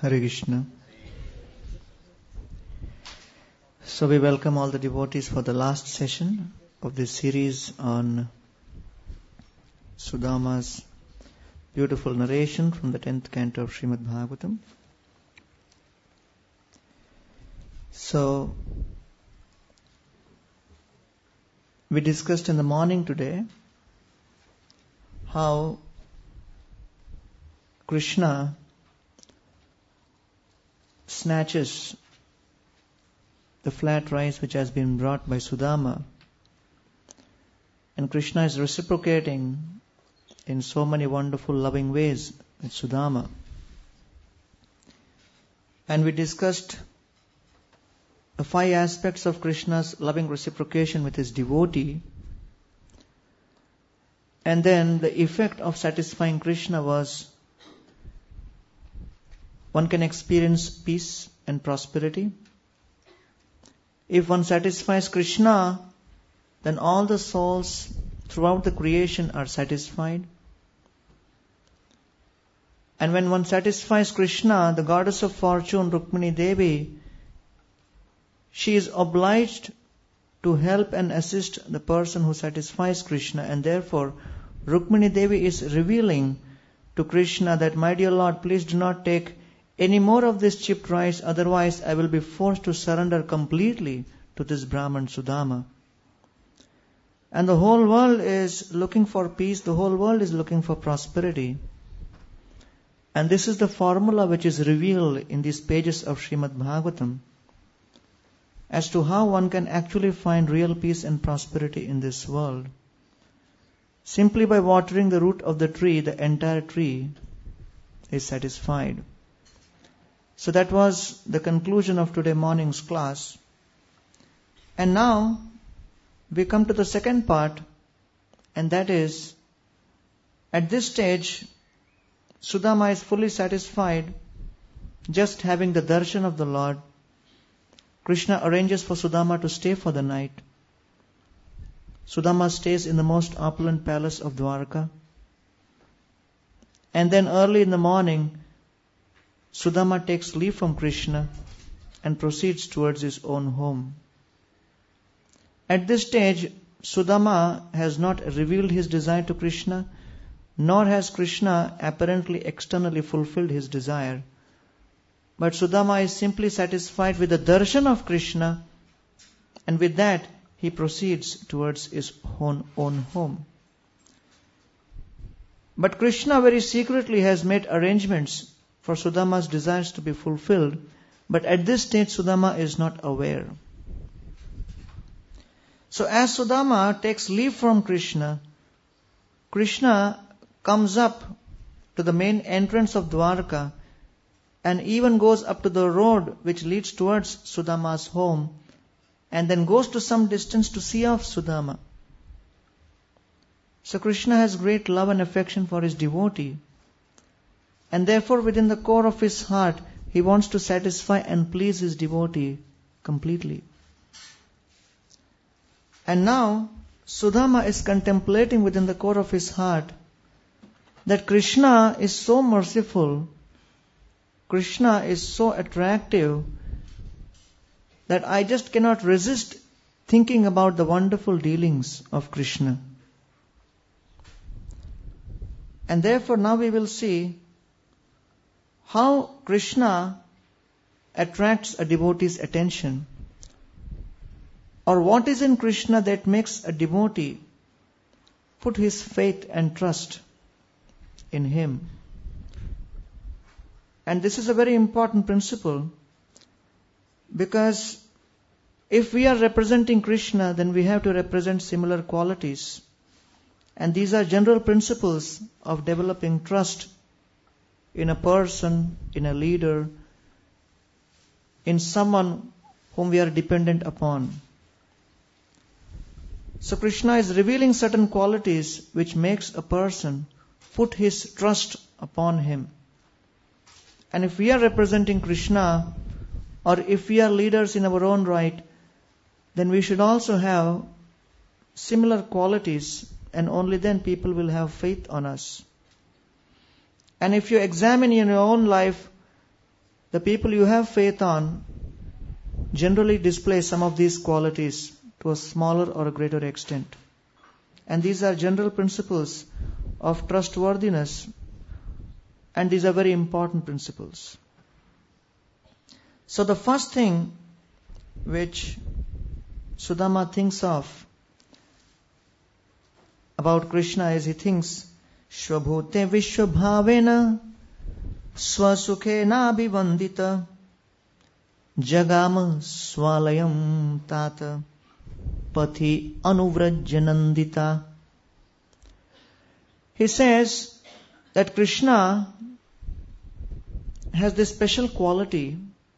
Hare Krishna. So we welcome all the devotees for the last session of this series on Sudama's beautiful narration from the 10th canto of Srimad Bhagavatam. So we discussed in the morning today how Krishna snatches the flat rice which has been brought by Sudama, and Krishna is reciprocating in so many wonderful loving ways with Sudama. And we discussed the 5 aspects of Krishna's loving reciprocation with his devotee, and then the effect of satisfying Krishna was one can experience peace and prosperity. If one satisfies Krishna, then all the souls throughout the creation are satisfied. And when one satisfies Krishna, the goddess of fortune, Rukmini Devi, she is obliged to help and assist the person who satisfies Krishna, and therefore Rukmini Devi is revealing to Krishna that, my dear Lord, please do not take any more of this chipped rice, otherwise I will be forced to surrender completely to this Brahman Sudama. And the whole world is looking for peace, the whole world is looking for prosperity. And this is the formula which is revealed in these pages of Srimad Bhagavatam as to how one can actually find real peace and prosperity in this world. Simply by watering the root of the tree, the entire tree is satisfied. So that was the conclusion of today morning's class. And now we come to the second part, and that is, at this stage, Sudama is fully satisfied just having the darshan of the Lord. Krishna arranges for Sudama to stay for the night. Sudama stays in the most opulent palace of Dwarka. And then early in the morning, Sudama takes leave from Krishna and proceeds towards his own home. At this stage, Sudama has not revealed his desire to Krishna, nor has Krishna apparently externally fulfilled his desire. But Sudama is simply satisfied with the darshan of Krishna, and with that he proceeds towards his own home. But Krishna very secretly has made arrangements for Sudama's desires to be fulfilled, but at this stage Sudama is not aware. So as Sudama takes leave from Krishna, Krishna comes up to the main entrance of Dwarka and even goes up to the road which leads towards Sudama's home, and then goes to some distance to see off Sudama. So Krishna has great love and affection for his devotee, and therefore within the core of his heart he wants to satisfy and please his devotee completely. And now Sudama is contemplating within the core of his heart that Krishna is so merciful, Krishna is so attractive, that I just cannot resist thinking about the wonderful dealings of Krishna. And therefore now we will see how Krishna attracts a devotee's attention, or what is in Krishna that makes a devotee put his faith and trust in him. And this is a very important principle, because if we are representing Krishna, then we have to represent similar qualities. And these are general principles of developing trust in a person, in a leader, in someone whom we are dependent upon. So Krishna is revealing certain qualities which makes a person put his trust upon him. And if we are representing Krishna, or if we are leaders in our own right, then we should also have similar qualities, and only then people will have faith on us. And if you examine in your own life, the people you have faith on generally display some of these qualities to a smaller or a greater extent. And these are general principles of trustworthiness, and these are very important principles. So the first thing which Sudama thinks of about Krishna is he thinks, Shvabhute Vishwabhavena Swasukhena Bhivandita Jagama Swalayam Tata Pati Anuvrajyanandita. He says that Krishna has this special quality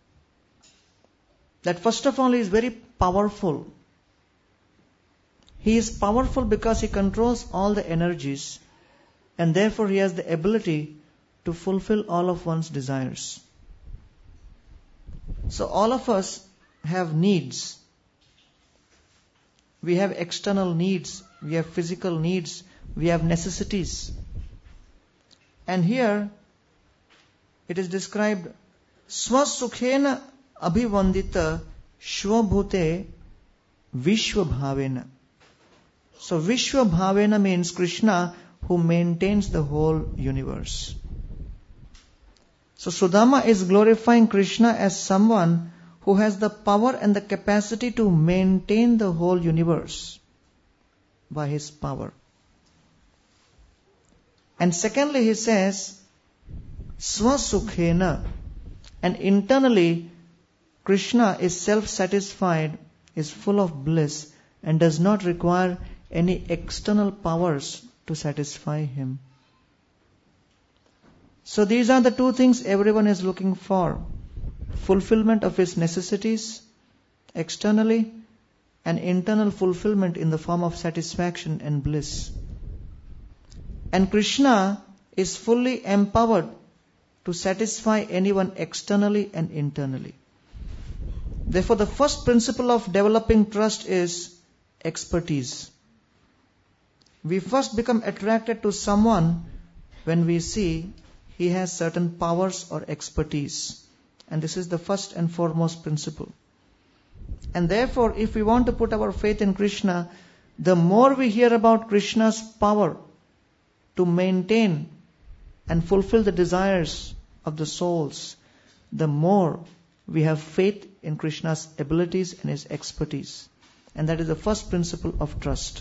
that first of all he is very powerful. He is powerful because he controls all the energies, and therefore he has the ability to fulfill all of one's desires. So all of us have needs. We have external needs, we have physical needs, we have necessities. And here it is described, Swasukhena Abhivandita Shvabhute Vishwabhavena. So Vishwabhavena means Krishna who maintains the whole universe. So Sudama is glorifying Krishna as someone who has the power and the capacity to maintain the whole universe by his power. And secondly he says, Swasukhena, and internally Krishna is self-satisfied, is full of bliss, and does not require any external powers to satisfy him. So these are the two things everyone is looking for. Fulfillment of his necessities externally, and internal fulfillment in the form of satisfaction and bliss. And Krishna is fully empowered to satisfy anyone externally and internally. Therefore, the first principle of developing trust is expertise. We first become attracted to someone when we see he has certain powers or expertise. And this is the first and foremost principle. And therefore, if we want to put our faith in Krishna, the more we hear about Krishna's power to maintain and fulfill the desires of the souls, the more we have faith in Krishna's abilities and his expertise. And that is the first principle of trust.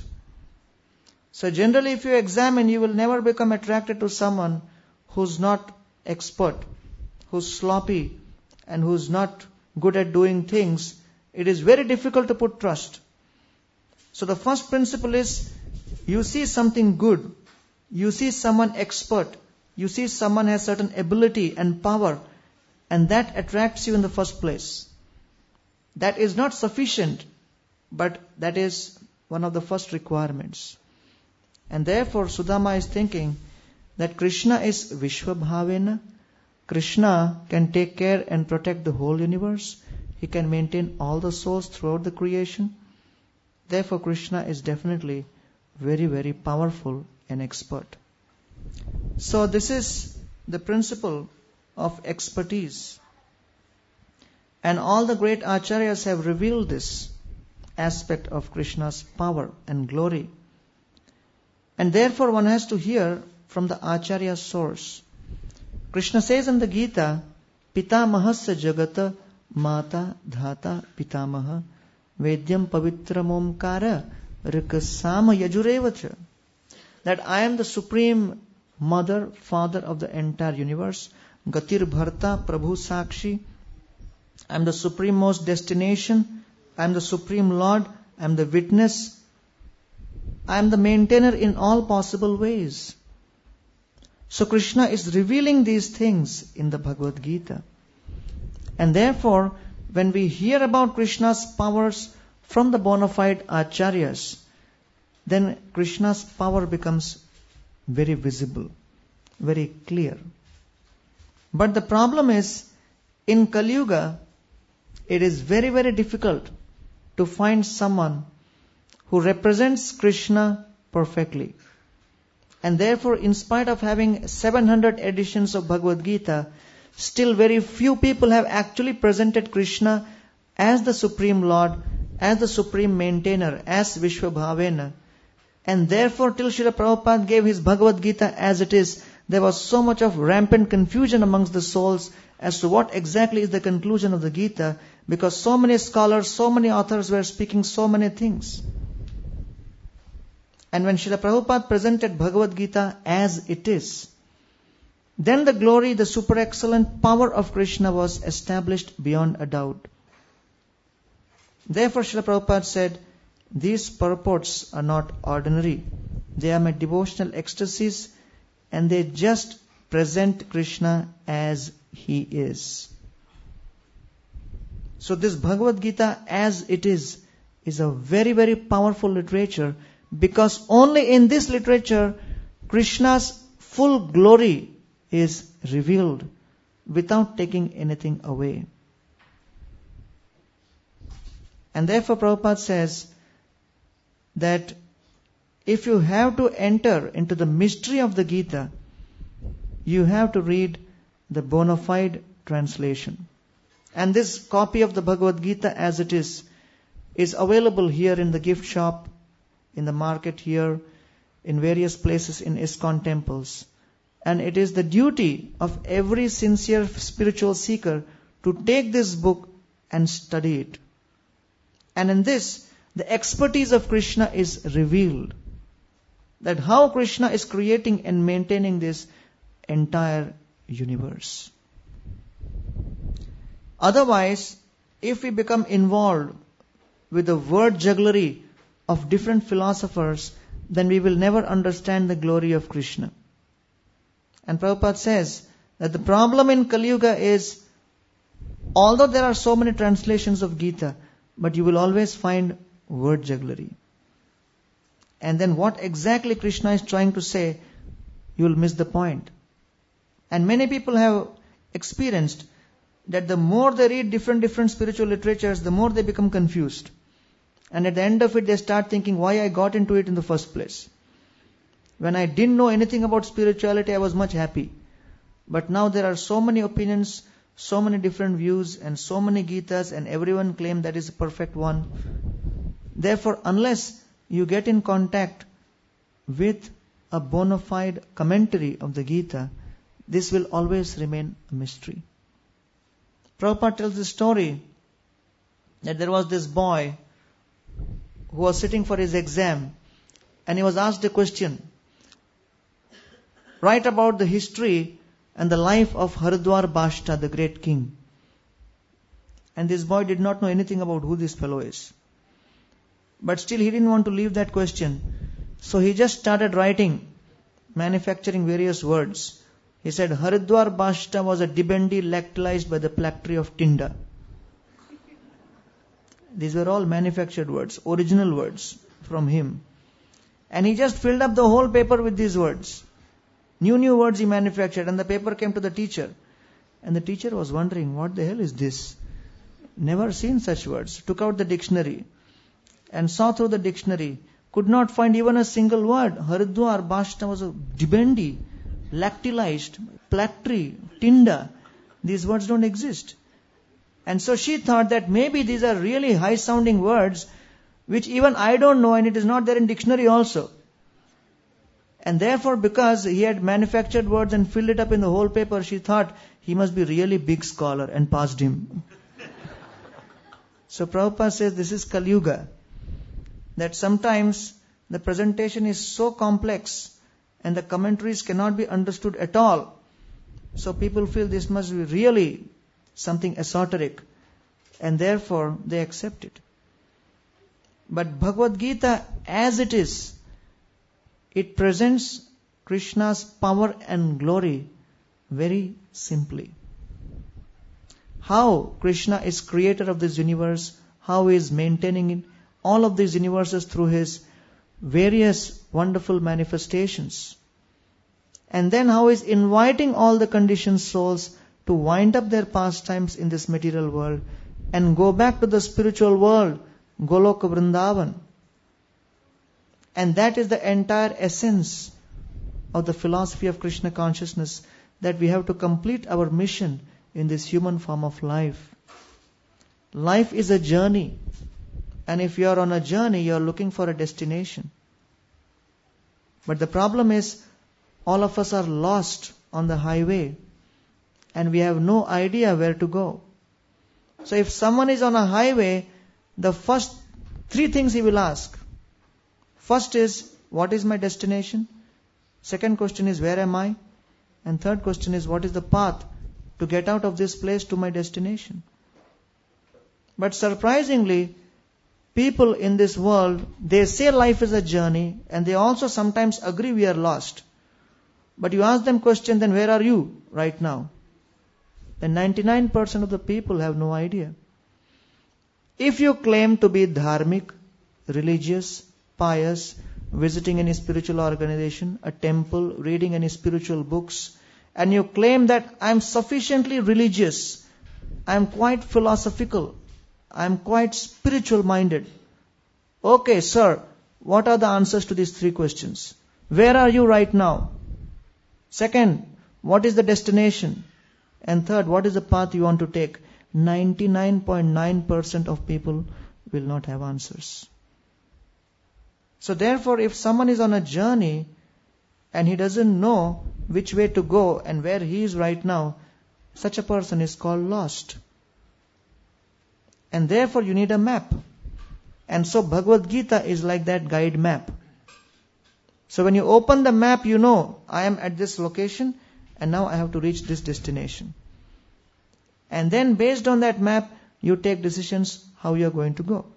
So generally, if you examine, you will never become attracted to someone who's not expert, who's sloppy, and who's not good at doing things. It is very difficult to put trust. So the first principle is, you see something good, you see someone expert, you see someone has certain ability and power, and that attracts you in the first place. That is not sufficient, but that is one of the first requirements. And therefore Sudama is thinking that Krishna is Vishwabhavena. Krishna can take care and protect the whole universe. He can maintain all the souls throughout the creation. Therefore Krishna is definitely very, very powerful and expert. So this is the principle of expertise. And all the great acharyas have revealed this aspect of Krishna's power and glory. And therefore one has to hear from the acharya source. Krishna says in the Gita, Pitamahasya jagata mata dhata pitamaha vedyam pavitram omkara rikasama yajurevacha. That I am the supreme mother, father of the entire universe. Gatir bharta prabhu sakshi. I am the supreme most destination. I am the supreme Lord. I am the witness. I am the maintainer in all possible ways. So Krishna is revealing these things in the Bhagavad Gita. And therefore, when we hear about Krishna's powers from the bona fide acharyas, then Krishna's power becomes very visible, very clear. But the problem is, in Kali Yuga, it is very, very difficult to find someone who represents Krishna perfectly. And therefore, in spite of having 700 editions of Bhagavad Gita, still very few people have actually presented Krishna as the Supreme Lord, as the Supreme Maintainer, as Vishwabhavena. And therefore, till Srila Prabhupada gave his Bhagavad Gita as it is, there was so much of rampant confusion amongst the souls as to what exactly is the conclusion of the Gita, because so many scholars, so many authors were speaking so many things. And when Srila Prabhupada presented Bhagavad Gita as it is, then the glory, the super excellent power of Krishna was established beyond a doubt. Therefore, Srila Prabhupada said, these purports are not ordinary. They are my devotional ecstasies, and they just present Krishna as he is. So this Bhagavad Gita as it is a very, very powerful literature, because only in this literature Krishna's full glory is revealed without taking anything away. And therefore Prabhupada says that if you have to enter into the mystery of the Gita, you have to read the bona fide translation. And this copy of the Bhagavad Gita as it is available here in the gift shop, in the market here, in various places in ISKCON temples. And it is the duty of every sincere spiritual seeker to take this book and study it. And in this, the expertise of Krishna is revealed. That how Krishna is creating and maintaining this entire universe. Otherwise, if we become involved with the word jugglery of different philosophers, then we will never understand the glory of Krishna. And Prabhupada says that the problem in Kali Yuga is, although there are so many translations of Gita, but you will always find word jugglery. And then what exactly Krishna is trying to say, you will miss the point. And many people have experienced that the more they read different spiritual literatures, the more they become confused. And at the end of it, they start thinking why I got into it in the first place. When I didn't know anything about spirituality, I was much happy. But now there are so many opinions, so many different views, and so many Gitas, and everyone claims that is a perfect one. Therefore, unless you get in contact with a bona fide commentary of the Gita, this will always remain a mystery. Prabhupada tells the story that there was this boy who was sitting for his exam, and he was asked a question. Write about the history and the life of Haridwar Bashta, the great king. And this boy did not know anything about who this fellow is. But still he didn't want to leave that question. So he just started writing, manufacturing various words. He said, Haridwar Bashta was a Dibendi lactalized by the phylactery of Tinda. These were all manufactured words, original words from him. And he just filled up the whole paper with these words. New words he manufactured, and the paper came to the teacher. And the teacher was wondering, what the hell is this? Never seen such words. Took out the dictionary and saw through the dictionary. Could not find even a single word. Haridwar Bashta was a Dibendi, lactalized, phylactery, Tinda. These words don't exist. And so she thought that maybe these are really high sounding words which even I don't know, and it is not there in dictionary also. And therefore, because he had manufactured words and filled it up in the whole paper, she thought he must be really big scholar, and passed him. So Prabhupada says this is Kali Yuga. That sometimes the presentation is so complex and the commentaries cannot be understood at all. So people feel this must be really something esoteric, and therefore they accept it. But Bhagavad Gita as it is, it presents Krishna's power and glory very simply. How Krishna is creator of this universe, how he is maintaining all of these universes through his various wonderful manifestations. And then how he is inviting all the conditioned souls to wind up their pastimes in this material world and go back to the spiritual world, Goloka Vrindavan. And that is the entire essence of the philosophy of Krishna consciousness, that we have to complete our mission in this human form of life. Life is a journey. And if you are on a journey, you are looking for a destination. But the problem is, all of us are lost on the highway. And we have no idea where to go. So if someone is on a highway, the first 3 things he will ask. First is, what is my destination? Second question is, where am I? And third question is, what is the path to get out of this place to my destination? But surprisingly, people in this world, they say life is a journey, and they also sometimes agree we are lost. But you ask them question, then where are you right now? Then 99% of the people have no idea. If you claim to be dharmic, religious, pious, visiting any spiritual organization, a temple, reading any spiritual books, and you claim that I am sufficiently religious, I am quite philosophical, I am quite spiritual minded. Okay, sir, what are the answers to these 3 questions? Where are you right now? Second, what is the destination? And third, what is the path you want to take? 99.9% of people will not have answers. So therefore, if someone is on a journey and he doesn't know which way to go and where he is right now, such a person is called lost. And therefore you need a map. And so Bhagavad Gita is like that guide map. So when you open the map, you know, I am at this location and now I have to reach this destination. And then based on that map, you take decisions how you are going to go.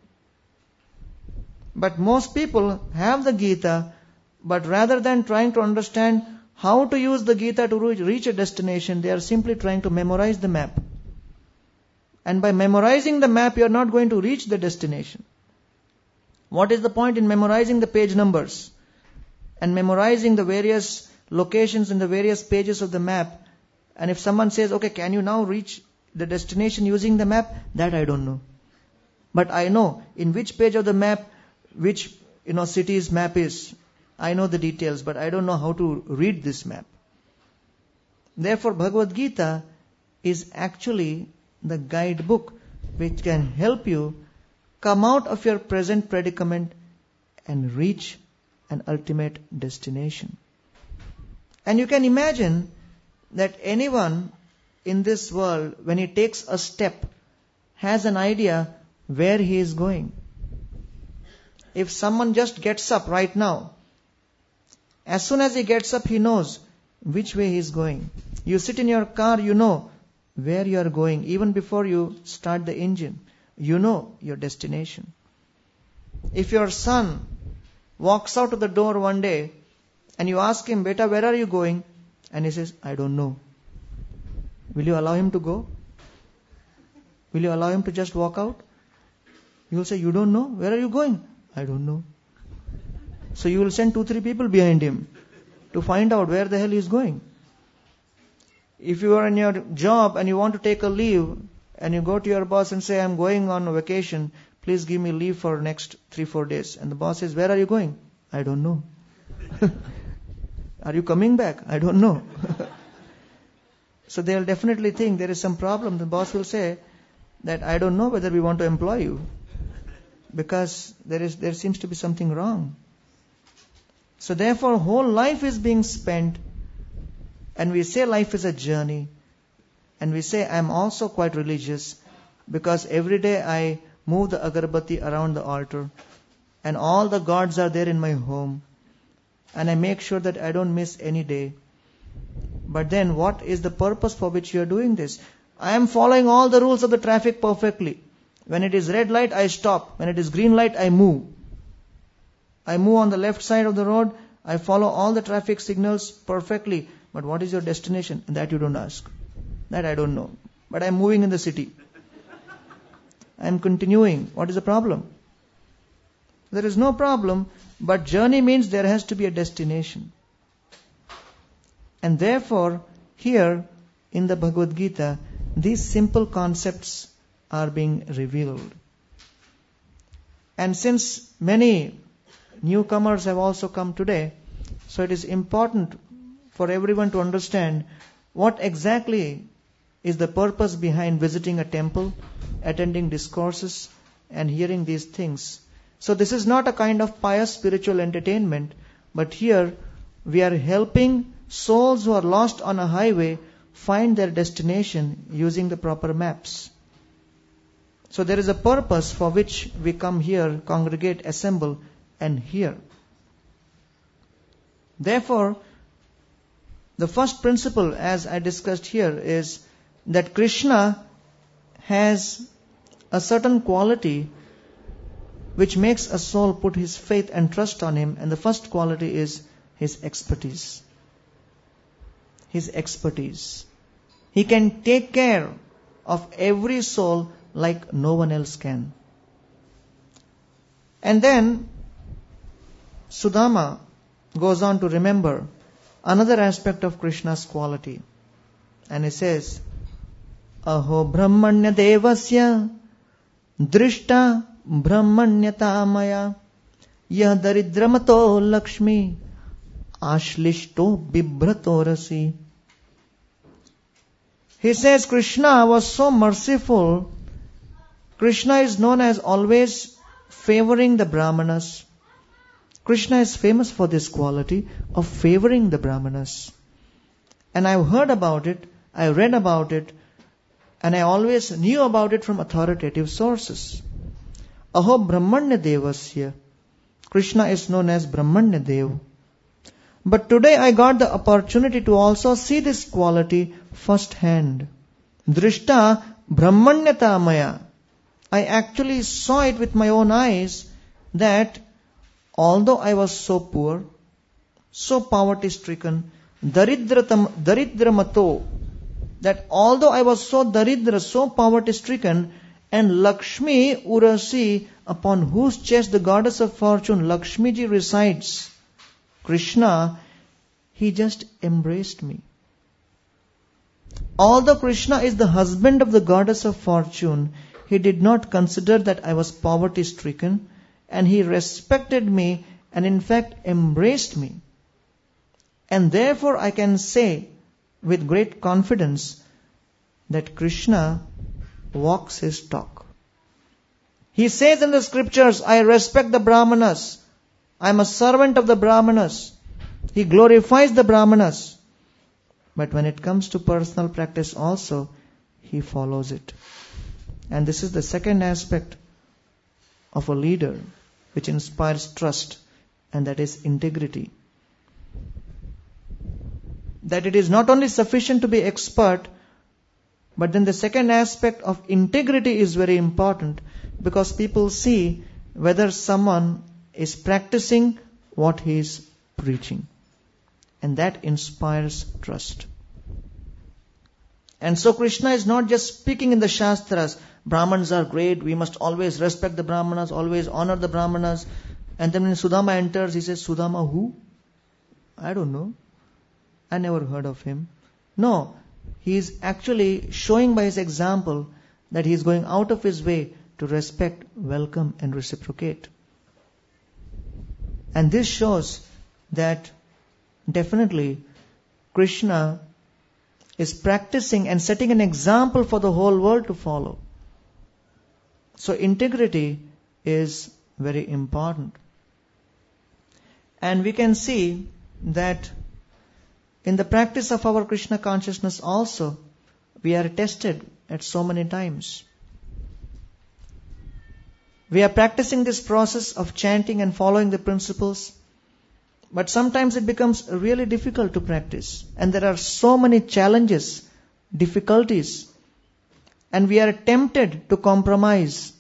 But most people have the Gita, but rather than trying to understand how to use the Gita to reach a destination, they are simply trying to memorize the map. And by memorizing the map, you are not going to reach the destination. What is the point in memorizing the page numbers and memorizing the various locations in the various pages of the map? And if someone says, okay, can you now reach the destination using the map? That I don't know. But I know in which page of the map, which city's map is. I know the details, but I don't know how to read this map. Therefore, Bhagavad Gita is actually the guidebook which can help you come out of your present predicament and reach an ultimate destination. And you can imagine that anyone in this world, when he takes a step, has an idea where he is going. If someone just gets up right now, as soon as he gets up, he knows which way he is going. You sit in your car, you know where you are going. Even before you start the engine, you know your destination. If your son walks out of the door one day and you ask him, Beta, where are you going? And he says, I don't know. Will you allow him to go? Will you allow him to just walk out? You will say, you don't know? Where are you going? I don't know. So you will send 2-3 people behind him to find out where the hell he is going. If you are in your job and you want to take a leave and you go to your boss and say, I'm going on a vacation, please give me leave for next 3-4 days. And the boss says, where are you going? I don't know. Are you coming back? I don't know. So they'll definitely think there is some problem. The boss will say that I don't know whether we want to employ you, because there seems to be something wrong. So therefore, whole life is being spent, and we say life is a journey, and we say I'm also quite religious, because every day I move the agarbatti around the altar, and all the gods are there in my home, and I make sure that I don't miss any day. But then what is the purpose for which you are doing this? I am following all the rules of the traffic perfectly. When it is red light, I stop. When it is green light, I move. I move on the left side of the road. I follow all the traffic signals perfectly. But what is your destination? That you don't ask. That I don't know. But I am moving in the city. I am continuing. What is the problem? There is no problem, but journey means there has to be a destination. And therefore, here in the Bhagavad Gita, these simple concepts are being revealed. And since many newcomers have also come today, so it is important for everyone to understand what exactly is the purpose behind visiting a temple, attending discourses, and hearing these things. So this is not a kind of pious spiritual entertainment, but here we are helping souls who are lost on a highway find their destination using the proper maps. So there is a purpose for which we come here, congregate, assemble, and hear. Therefore, the first principle, as I discussed here, is that Krishna has a certain quality which makes a soul put his faith and trust on him, and the first quality is his expertise. His expertise. He can take care of every soul like no one else can. And then Sudama goes on to remember another aspect of Krishna's quality. And he says, Aho Brahmanya Devasya Drishta Brahmanyata Maya Yah Daridramato Lakshmi Ashlishto Bibhrato Rasi. He says Krishna was so merciful. Krishna is known as always favoring the Brahmanas. Krishna is famous for this quality of favoring the Brahmanas. And I've heard about it, I read about it, and I always knew about it from authoritative sources. Aho Brahmanya Devasya. Krishna is known as Brahmanya Dev. But today I got the opportunity to also see this quality first hand. Drishta Brahmanyata Maya. I actually saw it with my own eyes that although I was so poor, so poverty-stricken, Daridramato, that although I was so daridra, so poverty-stricken, and Lakshmi Urasi, upon whose chest the goddess of fortune, Lakshmiji, resides, Krishna, he just embraced me. Although Krishna is the husband of the goddess of fortune, he did not consider that I was poverty-stricken, and he respected me and in fact embraced me. And therefore I can say with great confidence that Krishna walks his talk. He says in the scriptures, I respect the Brahmanas. I am a servant of the Brahmanas. He glorifies the Brahmanas. But when it comes to personal practice also, he follows it. And this is the second aspect of a leader which inspires trust, and that is integrity. That it is not only sufficient to be expert, but then the second aspect of integrity is very important, because people see whether someone is practicing what he is preaching. And that inspires trust. And so Krishna is not just speaking in the Shastras, Brahmans are great, we must always respect the Brahmanas, always honor the Brahmanas. And then when Sudama enters, he says, Sudama who? I don't know. I never heard of him. No, he is actually showing by his example that he is going out of his way to respect, welcome and reciprocate. And this shows that definitely Krishna is practicing and setting an example for the whole world to follow. So integrity is very important. And we can see that in the practice of our Krishna consciousness also, we are tested at so many times. We are practicing this process of chanting and following the principles, but sometimes it becomes really difficult to practice. And there are so many challenges, difficulties, and we are tempted to compromise.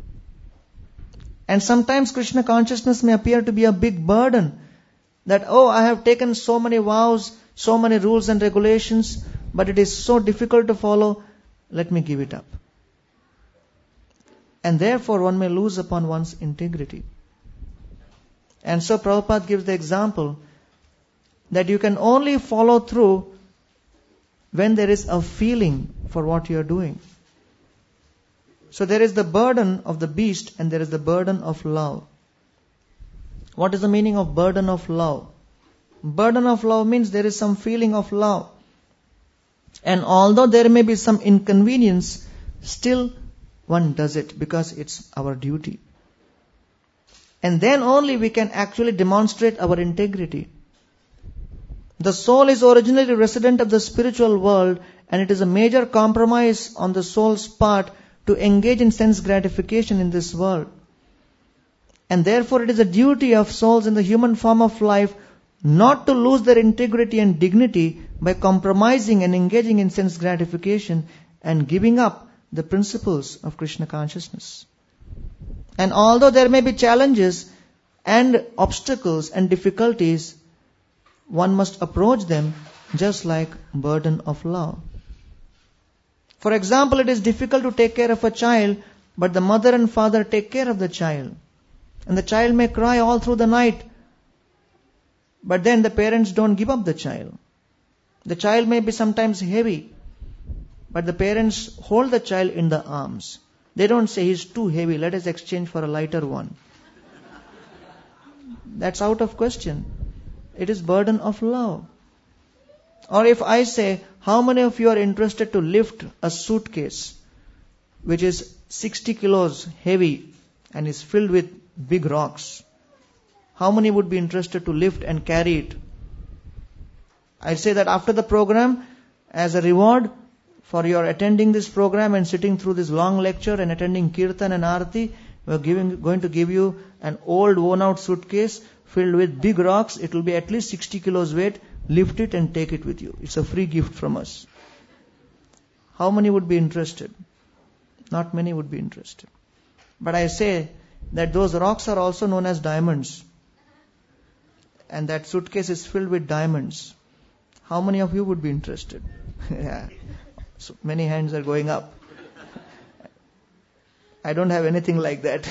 And sometimes Krishna consciousness may appear to be a big burden, that, oh, I have taken so many vows, so many rules and regulations, but it is so difficult to follow, let me give it up. And therefore one may lose upon one's integrity. And so Prabhupada gives the example that you can only follow through when there is a feeling for what you are doing. So there is the burden of the beast and there is the burden of love. What is the meaning of burden of love? Burden of love means there is some feeling of love. And although there may be some inconvenience, still one does it because it's our duty. And then only we can actually demonstrate our integrity. The soul is originally resident of the spiritual world, and it is a major compromise on the soul's part to engage in sense gratification in this world. And therefore it is a duty of souls in the human form of life not to lose their integrity and dignity by compromising and engaging in sense gratification and giving up the principles of Krishna consciousness. And although there may be challenges and obstacles and difficulties, one must approach them just like burden of love. For example, it is difficult to take care of a child, but the mother and father take care of the child. And the child may cry all through the night, but then the parents don't give up the child. The child may be sometimes heavy, but the parents hold the child in the arms. They don't say he's too heavy, let us exchange for a lighter one. That's out of question. It is burden of love. Or if I say, how many of you are interested to lift a suitcase which is 60 kilos heavy and is filled with big rocks? How many would be interested to lift and carry it? I say that after the program, as a reward for your attending this program and sitting through this long lecture and attending Kirtan and Arati, we are going to give you an old worn out suitcase filled with big rocks. It will be at least 60 kilos weight. Lift it and take it with you. It's a free gift from us. How many would be interested? Not many would be interested. But I say that those rocks are also known as diamonds. And that suitcase is filled with diamonds. How many of you would be interested? Yeah. So many hands are going up. I don't have anything like that.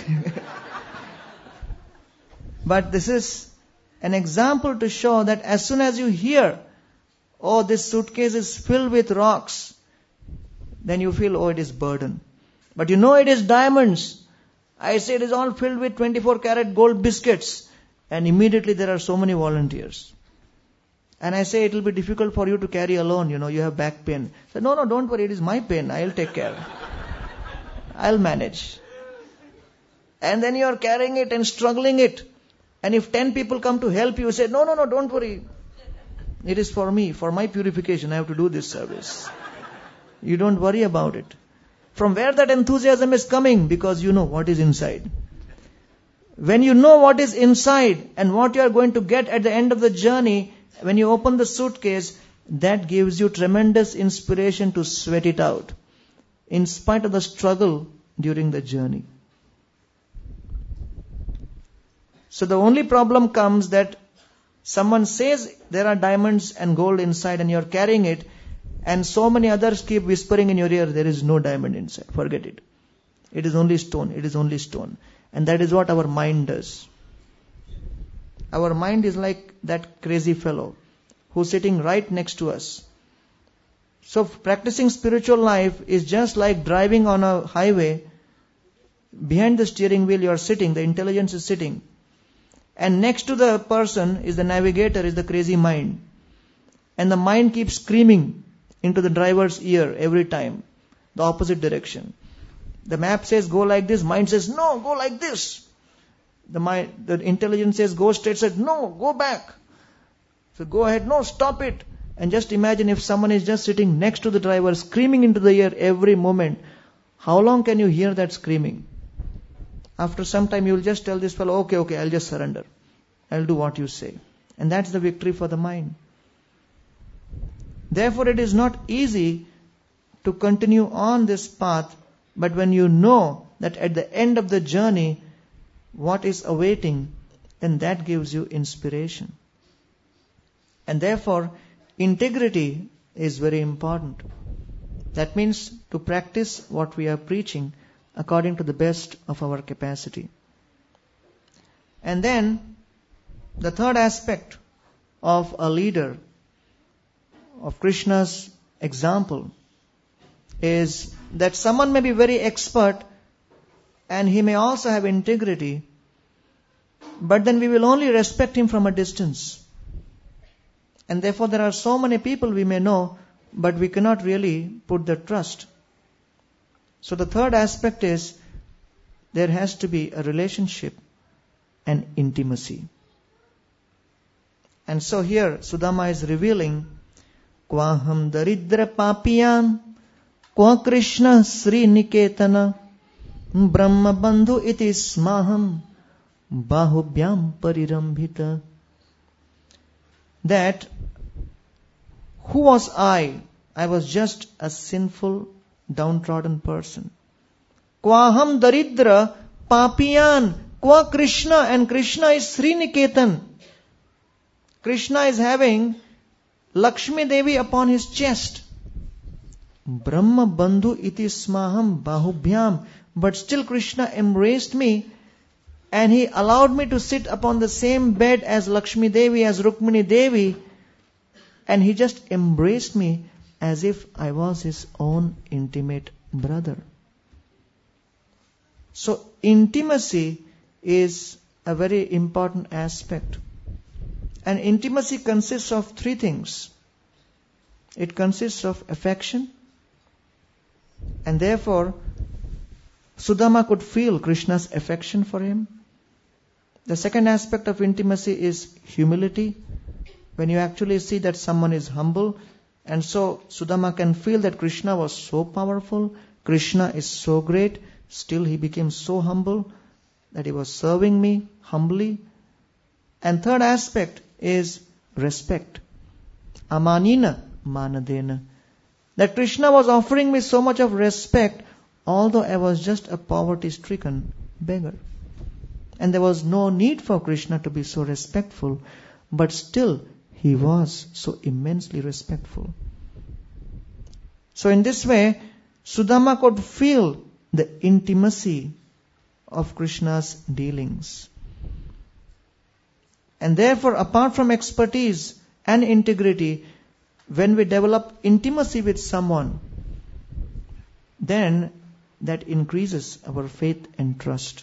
But this is an example to show that as soon as you hear, oh, this suitcase is filled with rocks, then you feel, oh, it is burden. But you know it is diamonds. I say it is all filled with 24 karat gold biscuits. And immediately there are so many volunteers. And I say it will be difficult for you to carry alone, you have back pain. I say, no, don't worry, it is my pain, I'll take care. I'll manage. And then you are carrying it and struggling it. And if 10 people come to help you, say, no, don't worry. It is for me, for my purification, I have to do this service. You don't worry about it. From where that enthusiasm is coming? Because you know what is inside. When you know what is inside and what you are going to get at the end of the journey, when you open the suitcase, that gives you tremendous inspiration to sweat it out, in spite of the struggle during the journey. So the only problem comes that someone says there are diamonds and gold inside and you're carrying it, and so many others keep whispering in your ear, there is no diamond inside, forget it. It is only stone, it is only stone. And that is what our mind does. Our mind is like that crazy fellow who's sitting right next to us. So practicing spiritual life is just like driving on a highway. Behind the steering wheel you are sitting, the intelligence is sitting. And next to the person is the navigator, is the crazy mind. And the mind keeps screaming into the driver's ear every time, the opposite direction. The map says go like this, mind says no, go like this. The intelligence says go straight, says no, go back. So go ahead, no, stop it. And just imagine if someone is just sitting next to the driver screaming into the ear every moment. How long can you hear that screaming? After some time you will just tell this fellow, okay, I'll just surrender. I'll do what you say. And that's the victory for the mind. Therefore it is not easy to continue on this path, but when you know that at the end of the journey, what is awaiting, then that gives you inspiration. And therefore, integrity is very important. That means to practice what we are preaching according to the best of our capacity. And then, the third aspect of a leader, of Krishna's example, is that someone may be very expert and he may also have integrity, but then we will only respect him from a distance. And therefore there are so many people we may know but we cannot really put the trust. So the third aspect is there has to be a relationship and intimacy. And so here Sudama is revealing, Kwaham daridra papiyan, Kwa Krishna Sri Niketana, Brahma Bandhu iti smaham, Bahubhyam parirambhita. That who was I? I was just a sinful, downtrodden person. Kwaham daridra papiyan, Kwa Krishna, and Krishna is Sri Niketan. Krishna is having Lakshmi Devi upon his chest. Brahma Bandhu iti smaham bahubhyam. But still Krishna embraced me and he allowed me to sit upon the same bed as Lakshmi Devi, as Rukmini Devi. And he just embraced me as if I was his own intimate brother. So intimacy is a very important aspect. And intimacy consists of three things. It consists of affection, and therefore Sudama could feel Krishna's affection for him. The second aspect of intimacy is humility. When you actually see that someone is humble, and so Sudama can feel that Krishna was so powerful, Krishna is so great, still he became so humble that he was serving me humbly. And third aspect is respect. Amanina manadena. That Krishna was offering me so much of respect, although I was just a poverty-stricken beggar. And there was no need for Krishna to be so respectful, but still he was so immensely respectful. So in this way, Sudama could feel the intimacy of Krishna's dealings. And therefore, apart from expertise and integrity, when we develop intimacy with someone, then that increases our faith and trust.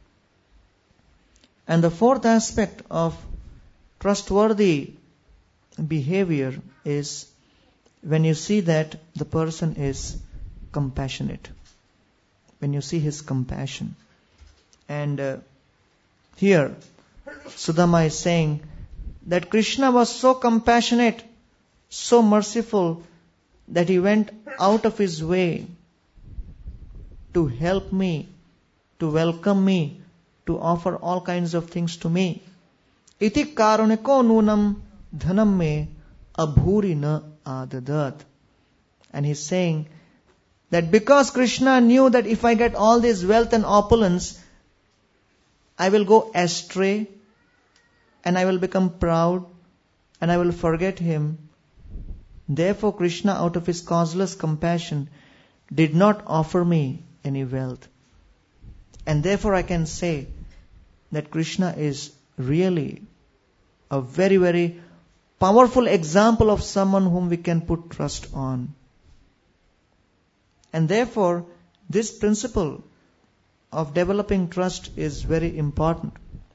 And the fourth aspect of trustworthy behavior is when you see that the person is compassionate. When you see his compassion. And here, Sudama is saying that Krishna was so compassionate, so merciful, that he went out of his way to help me, to welcome me, to offer all kinds of things to me. Iti karuniko nunam dhanam me abhuri na adadat. And he's saying that because Krishna knew that if I get all this wealth and opulence, I will go astray, and I will become proud, and I will forget him. Therefore, Krishna, out of his causeless compassion, did not offer me any wealth. And therefore, I can say that Krishna is really a very, very powerful example of someone whom we can put trust on. And therefore, this principle of developing trust is very important.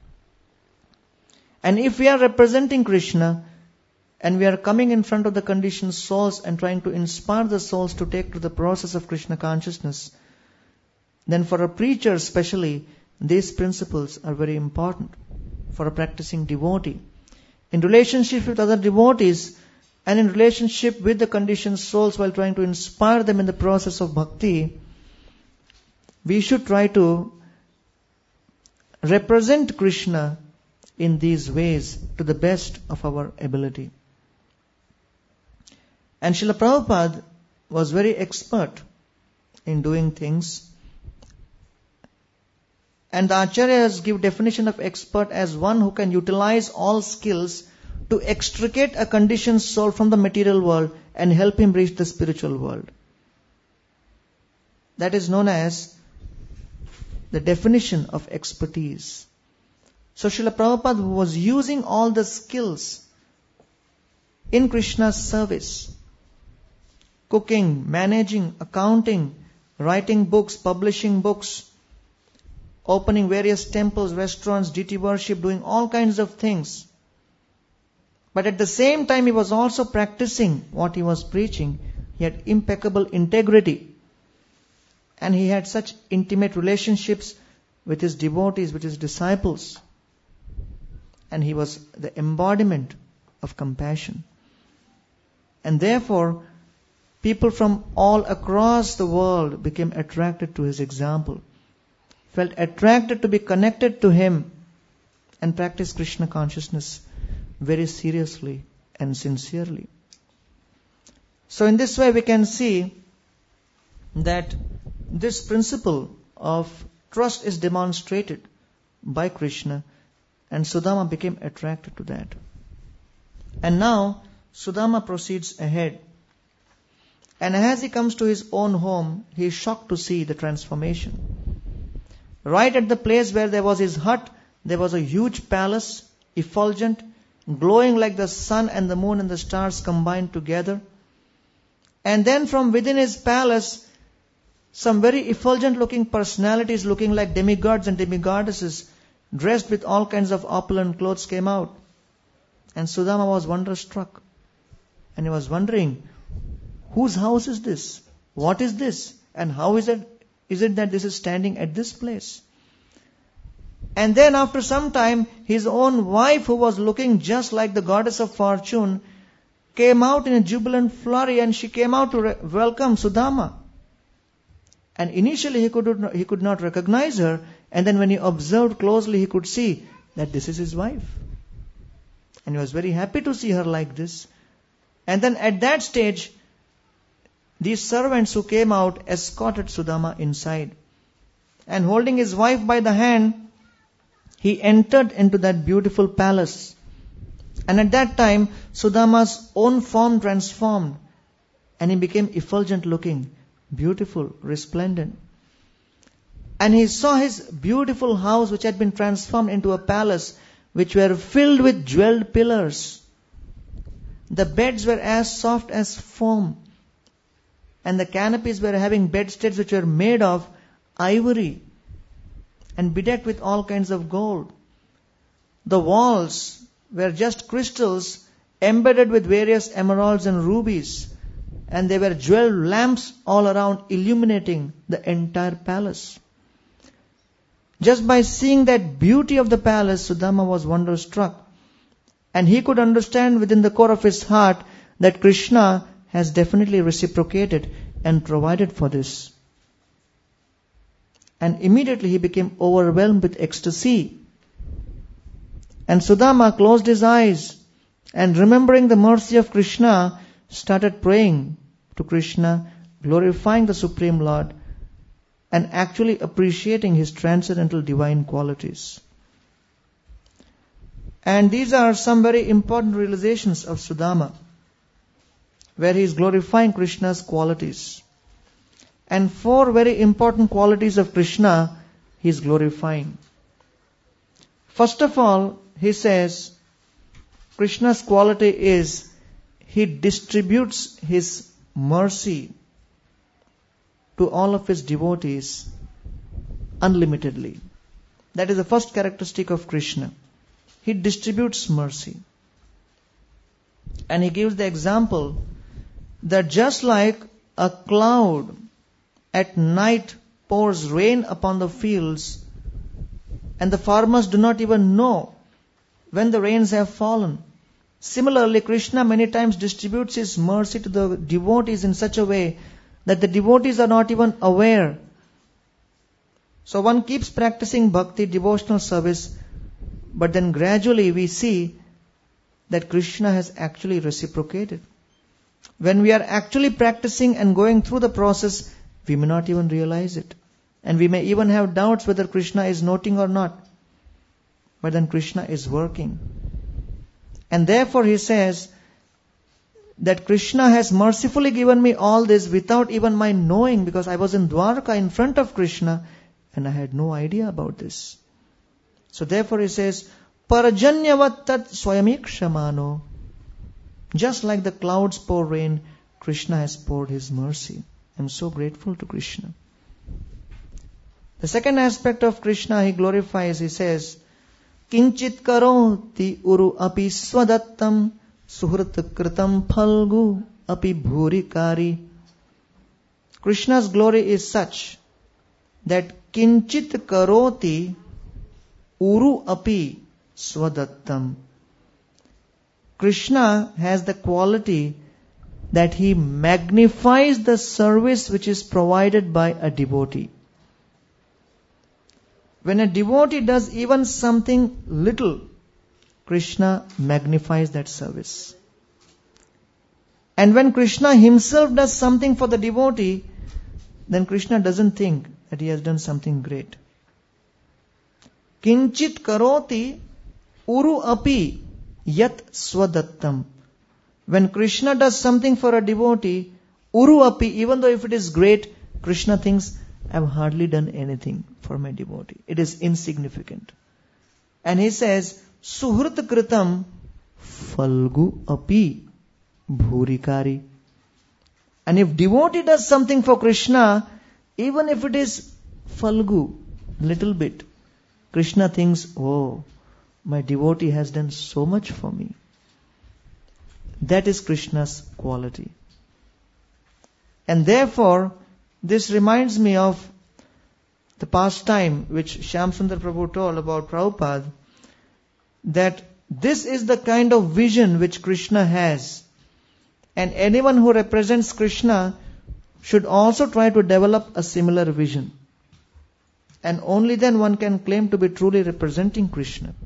And if we are representing Krishna, and we are coming in front of the conditioned souls and trying to inspire the souls to take to the process of Krishna consciousness, then for a preacher especially, these principles are very important for a practicing devotee. In relationship with other devotees, and in relationship with the conditioned souls while trying to inspire them in the process of bhakti, we should try to represent Krishna in these ways to the best of our ability. And Srila Prabhupada was very expert in doing things. And the Acharyas give definition of expert as one who can utilize all skills to extricate a conditioned soul from the material world and help him reach the spiritual world. That is known as the definition of expertise. So Srila Prabhupada was using all the skills in Krishna's service. Cooking, managing, accounting, writing books, publishing books, opening various temples, restaurants, deity worship, doing all kinds of things. But at the same time, he was also practicing what he was preaching. He had impeccable integrity. And he had such intimate relationships with his devotees, with his disciples. And he was the embodiment of compassion. And therefore, people from all across the world became attracted to his example, felt attracted to be connected to him, and practiced Krishna consciousness very seriously and sincerely. So in this way we can see that this principle of trust is demonstrated by Krishna, and Sudama became attracted to that. And now Sudama proceeds ahead. And as he comes to his own home, he is shocked to see the transformation. Right at the place where there was his hut, there was a huge palace, effulgent, glowing like the sun and the moon and the stars combined together. And then from within his palace, some very effulgent looking personalities looking like demigods and demigoddesses, dressed with all kinds of opulent clothes, came out. And Sudama was wonderstruck. And he was wondering, whose house is this? What is this? And how is it that this is standing at this place? And then after some time, his own wife, who was looking just like the goddess of fortune, came out in a jubilant flurry, and she came out to welcome Sudama. And initially he could not recognize her, and then when he observed closely, he could see that this is his wife. And he was very happy to see her like this. And then at that stage, these servants who came out escorted Sudama inside. And holding his wife by the hand, he entered into that beautiful palace. And at that time, Sudama's own form transformed, and he became effulgent looking, beautiful, resplendent. And he saw his beautiful house, which had been transformed into a palace, which were filled with jeweled pillars. The beds were as soft as foam, and the canopies were having bedsteads which were made of ivory and bedecked with all kinds of gold. The walls were just crystals embedded with various emeralds and rubies, and there were jeweled lamps all around illuminating the entire palace. Just by seeing that beauty of the palace, Sudama was wonderstruck, and he could understand within the core of his heart that Krishna has definitely reciprocated and provided for this. And immediately he became overwhelmed with ecstasy. And Sudama closed his eyes and, remembering the mercy of Krishna, started praying to Krishna, glorifying the Supreme Lord, and actually appreciating his transcendental divine qualities. And these are some very important realizations of Sudama, where he is glorifying Krishna's qualities. And 4 very important qualities of Krishna he is glorifying. First of all, he says, Krishna's quality is he distributes his mercy to all of his devotees unlimitedly. That is the first characteristic of Krishna. He distributes mercy. And he gives the example that just like a cloud at night pours rain upon the fields, and the farmers do not even know when the rains have fallen. Similarly, Krishna many times distributes his mercy to the devotees in such a way that the devotees are not even aware. So one keeps practicing bhakti, devotional service, but then gradually we see that Krishna has actually reciprocated. When we are actually practicing and going through the process, we may not even realize it. And we may even have doubts whether Krishna is noting or not. But then Krishna is working. And therefore he says that Krishna has mercifully given me all this without even my knowing, because I was in Dwarka in front of Krishna and I had no idea about this. So therefore he says, Parajanyavat tat swayamikshamano. Just like the clouds pour rain, Krishna has poured his mercy. I'm so grateful to Krishna. The second aspect of Krishna he glorifies, he says, Kinchit karoti uru api swadattam Suhrit kritam phalgu api bhurikari. Krishna's glory is such that kinchit karoti uru api swadattam. Krishna has the quality that he magnifies the service which is provided by a devotee. When a devotee does even something little, Krishna magnifies that service. And when Krishna himself does something for the devotee, then Krishna doesn't think that he has done something great. Kinchit karoti uru api yat swadattam. When Krishna does something for a devotee, uru api, even though if it is great, Krishna thinks, I have hardly done anything for my devotee. It is insignificant. And he says, Suhrit kritam falgu api bhurikari. And if devotee does something for Krishna, even if it is falgu, little bit, Krishna thinks, oh, my devotee has done so much for me. That is Krishna's quality. And therefore, this reminds me of the pastime which Shyam Sundar Prabhu told about Prabhupada, that this is the kind of vision which Krishna has. And anyone who represents Krishna should also try to develop a similar vision. And only then one can claim to be truly representing Krishna.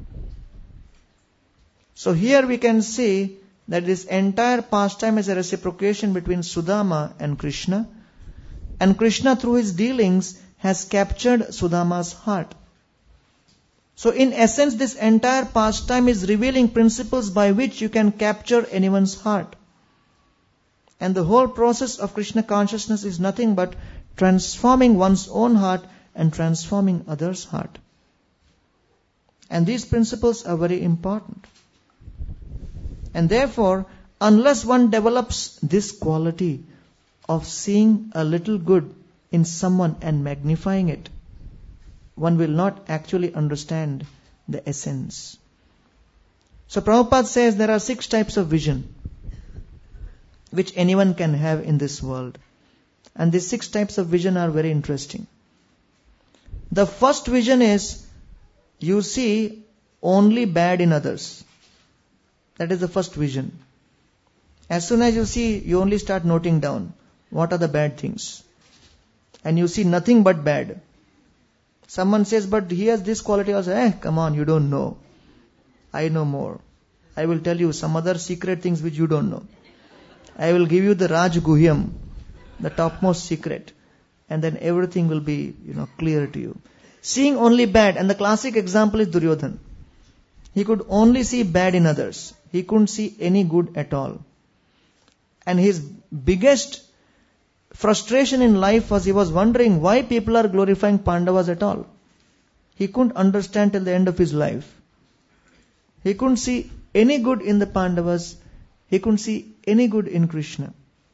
So here we can see that this entire pastime is a reciprocation between Sudama and Krishna. And Krishna, through his dealings, has captured Sudama's heart. So in essence, this entire pastime is revealing principles by which you can capture anyone's heart. And the whole process of Krishna consciousness is nothing but transforming one's own heart and transforming others' heart. And these principles are very important. And therefore, unless one develops this quality of seeing a little good in someone and magnifying it, one will not actually understand the essence. So Prabhupada says there are 6 types of vision which anyone can have in this world. And these 6 types of vision are very interesting. The first vision is, you see only bad in others. That is the first vision. As soon as you see, you only start noting down what are the bad things. And you see nothing but bad. Someone says, but he has this quality also. Come on, you don't know. I know more. I will tell you some other secret things which you don't know. I will give you the Raj Guhyam, the topmost secret. And then everything will be, clear to you. Seeing only bad. And the classic example is Duryodhana. He could only see bad in others. He couldn't see any good at all. And his biggest frustration in life was he was wondering why people are glorifying Pandavas at all. He couldn't understand till the end of his life. He couldn't see any good in the Pandavas. He couldn't see any good in Krishna.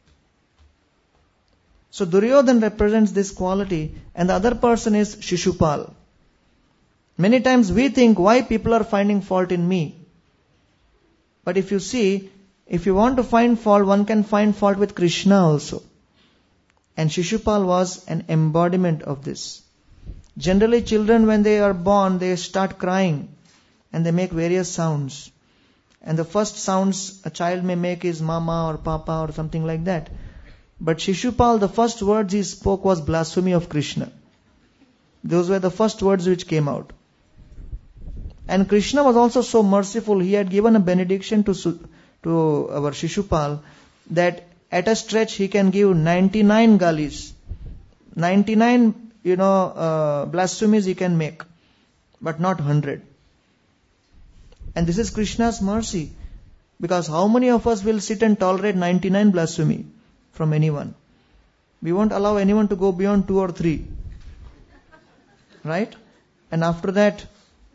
So Duryodhana represents this quality, and the other person is Shishupal. Many times we think, why people are finding fault in me? But if you see, if you want to find fault, one can find fault with Krishna also. And Shishupal was an embodiment of this. Generally, children, when they are born, they start crying and they make various sounds. And the first sounds a child may make is mama or papa or something like that. But Shishupal, the first words he spoke was blasphemy of Krishna. Those were the first words which came out. And Krishna was also so merciful, he had given a benediction to our Shishupal that at a stretch he can give 99 galis. 99, blasphemies he can make, but not 100. And this is Krishna's mercy. Because how many of us will sit and tolerate 99 blasphemy from anyone? We won't allow anyone to go beyond 2 or 3. Right? And after that,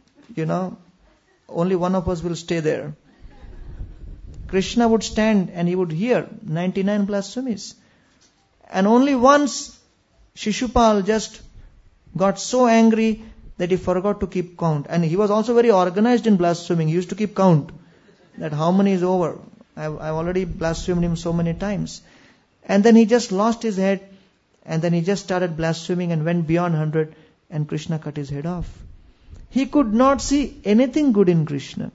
only one of us will stay there. Krishna would stand and he would hear 99 blasphemies. And only once Shishupal just got so angry that he forgot to keep count. And he was also very organized in blaspheming. He used to keep count that how many is over. I've already blasphemed him so many times. And then he just lost his head, and then he just started blaspheming and went beyond 100, and Krishna cut his head off. He could not see anything good in Krishna.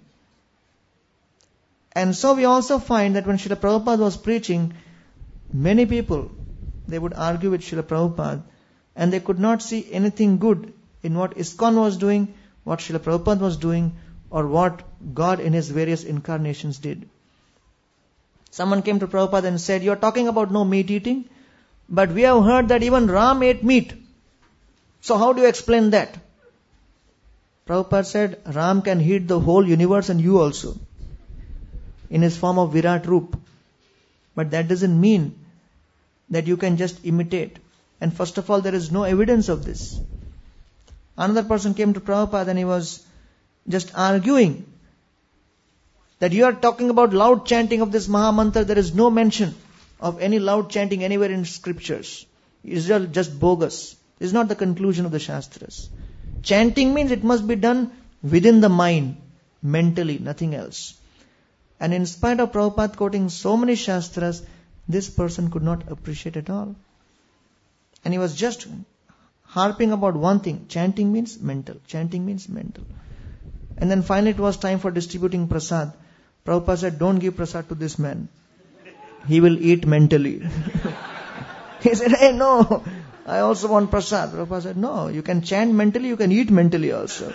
And so we also find that when Srila Prabhupada was preaching, many people, they would argue with Srila Prabhupada, and they could not see anything good in what ISKCON was doing, what Srila Prabhupada was doing, or what God in His various incarnations did. Someone came to Prabhupada and said, "You're talking about no meat eating, but we have heard that even Ram ate meat. So how do you explain that?" Prabhupada said, "Ram can heat the whole universe and you also, in his form of Virat Roop. But that doesn't mean that you can just imitate. And first of all, there is no evidence of this." Another person came to Prabhupada and he was just arguing that you are talking about loud chanting of this Maha Mantra. There is no mention of any loud chanting anywhere in scriptures. It's just bogus. This is not the conclusion of the Shastras. Chanting means it must be done within the mind, mentally, nothing else. And in spite of Prabhupada quoting so many Shastras, this person could not appreciate at all. And he was just harping about one thing. Chanting means mental. Chanting means mental. And then finally it was time for distributing prasad. Prabhupada said, "Don't give prasad to this man. He will eat mentally." He said, "Hey, no, I also want prasad." Prabhupada said, "No, you can chant mentally, you can eat mentally also."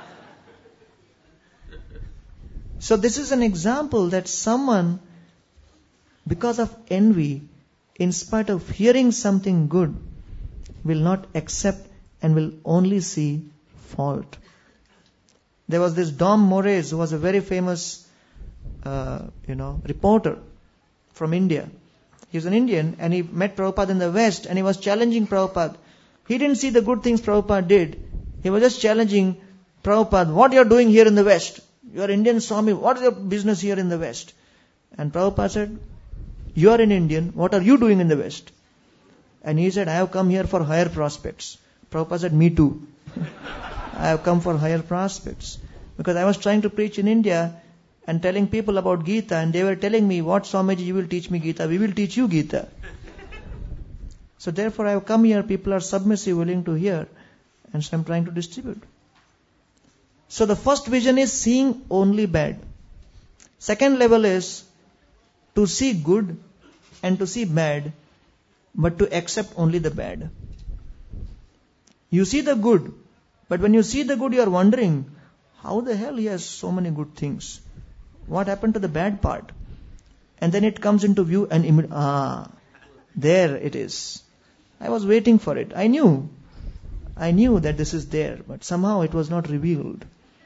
So this is an example that someone, because of envy, in spite of hearing something good, will not accept and will only see fault. There was this Dom Moraes, who was a very famous, reporter from India. He was an Indian and he met Prabhupada in the West and he was challenging Prabhupada. He didn't see the good things Prabhupada did. He was just challenging Prabhupada, "What you are doing here in the West? You are Indian Swami, what is your business here in the West?" And Prabhupada said, "You are an Indian, what are you doing in the West?" And he said, "I have come here for higher prospects." Prabhupada said, "Me too." I have come for higher prospects. Because I was trying to preach in India and telling people about Gita, and they were telling me, "What, Swamiji, you will teach me Gita? We will teach you Gita." So therefore I have come here, people are submissive, willing to hear, and so I am trying to distribute. So the first vision is seeing only bad. Second level is to see good and to see bad, but to accept only the bad. You see the good, but when you see the good, you are wondering, how the hell he has so many good things? What happened to the bad part? And then it comes into view and there it is. I was waiting for it. I knew that this is there, but somehow it was not revealed.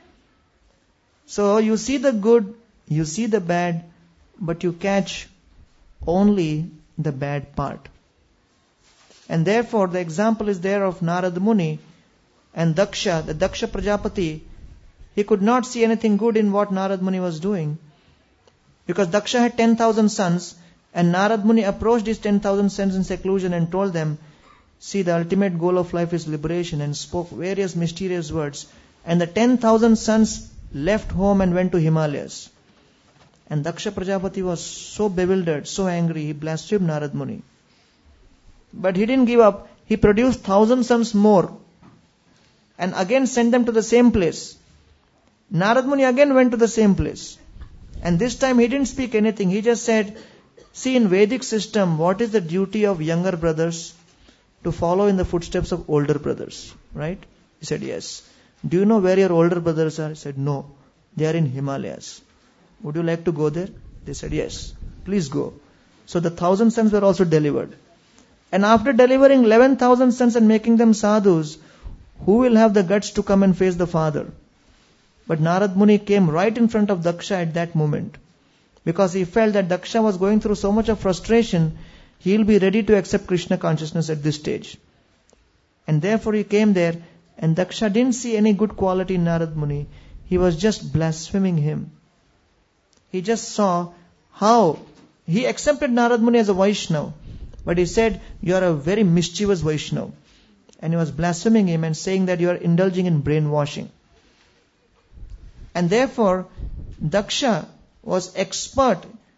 So you see the good, you see the bad, but you catch only the bad part. And therefore the example is there of Narad Muni and Daksha, the Daksha Prajapati. He could not see anything good in what Narad Muni was doing. Because Daksha had 10,000 sons, and Narad Muni approached his 10,000 sons in seclusion and told them, "See, the ultimate goal of life is liberation," and spoke various mysterious words. And the 10,000 sons left home and went to Himalayas. And Daksha Prajapati was so bewildered, so angry, he blasphemed Narad Muni. But he didn't give up. He produced 1,000 sons more and again sent them to the same place. Narad Muni again went to the same place. And this time he didn't speak anything. He just said, "See, in Vedic system, what is the duty of younger brothers? To follow in the footsteps of older brothers." Right? He said, "Yes." "Do you know where your older brothers are?" He said, "No. They are in Himalayas. Would you like to go there?" They said, "Yes. Please go." So the 1,000 sons were also delivered. And after delivering 11,000 sons and making them sadhus, who will have the guts to come and face the father? But Narad Muni came right in front of Daksha at that moment. Because he felt that Daksha was going through so much of frustration, he'll be ready to accept Krishna consciousness at this stage. And therefore he came there, and Daksha didn't see any good quality in Narad Muni. He was just blaspheming him. He just saw how he accepted Narad Muni as a Vaishnava, but he said, "You are a very mischievous Vaishnava." And he was blaspheming him and saying that you are indulging in brainwashing. And therefore, Daksha was expert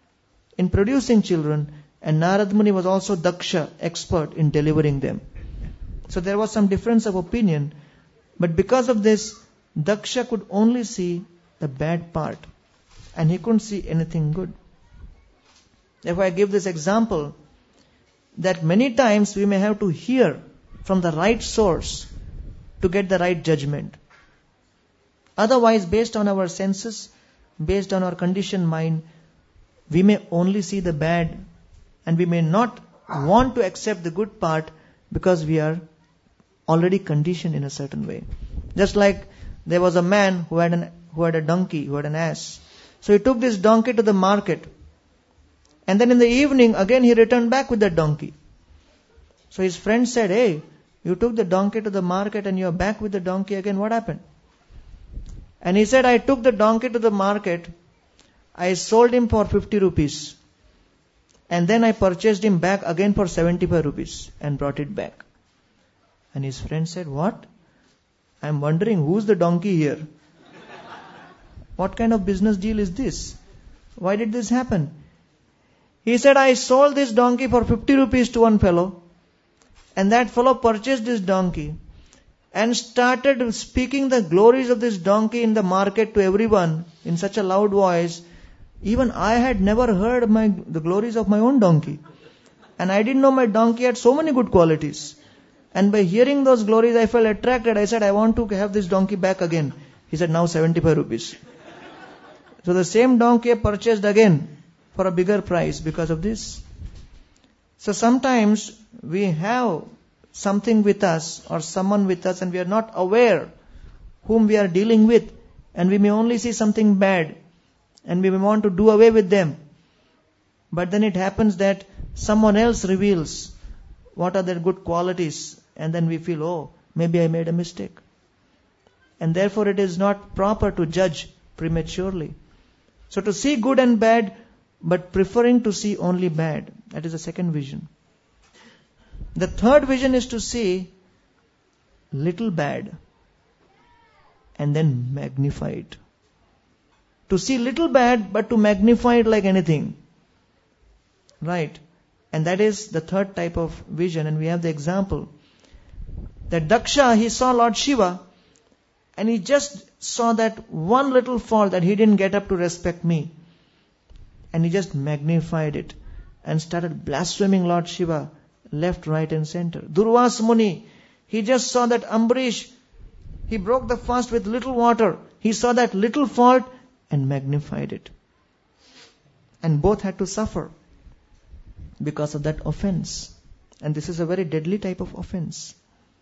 in producing children, and Narad Muni was also Daksha, expert in delivering them. So there was some difference of opinion, but because of this, Daksha could only see the bad part, and he couldn't see anything good. Therefore, I give this example that many times we may have to hear from the right source to get the right judgment. Otherwise, based on our senses, based on our conditioned mind, we may only see the bad, and we may not want to accept the good part because we are already conditioned in a certain way. Just like there was a man who had a donkey, who had an ass. So he took this donkey to the market. And then in the evening, again he returned back with that donkey. So his friend said, "Hey, you took the donkey to the market and you're back with the donkey again. What happened?" And he said, "I took the donkey to the market. I sold him for 50 rupees. And then I purchased him back again for 75 rupees and brought it back." And his friend said, "What? I'm wondering who's the donkey here? What kind of business deal is this? Why did this happen?" He said, "I sold this donkey for 50 rupees to one fellow, and that fellow purchased this donkey and started speaking the glories of this donkey in the market to everyone in such a loud voice. Even I had never heard the glories of my own donkey. And I didn't know my donkey had so many good qualities. And by hearing those glories, I felt attracted. I said, I want to have this donkey back again." He said, "Now 75 rupees. So the same donkey I purchased again for a bigger price because of this. So sometimes we have something with us or someone with us and we are not aware whom we are dealing with, and we may only see something bad and we may want to do away with them. But then it happens that someone else reveals what are their good qualities, and then we feel, oh, maybe I made a mistake. And therefore it is not proper to judge prematurely. So to see good and bad, but preferring to see only bad. That is the second vision. The third vision is to see little bad and then magnify it. To see little bad, but to magnify it like anything. Right? And that is the third type of vision. And we have the example that Daksha, he saw Lord Shiva, and he just saw that one little fault that he didn't get up to respect me. And he just magnified it and started blaspheming Lord Shiva left, right and center. Durvas Muni, he just saw that Ambarish, he broke the fast with little water. He saw that little fault and magnified it. And both had to suffer because of that offense. And this is a very deadly type of offense.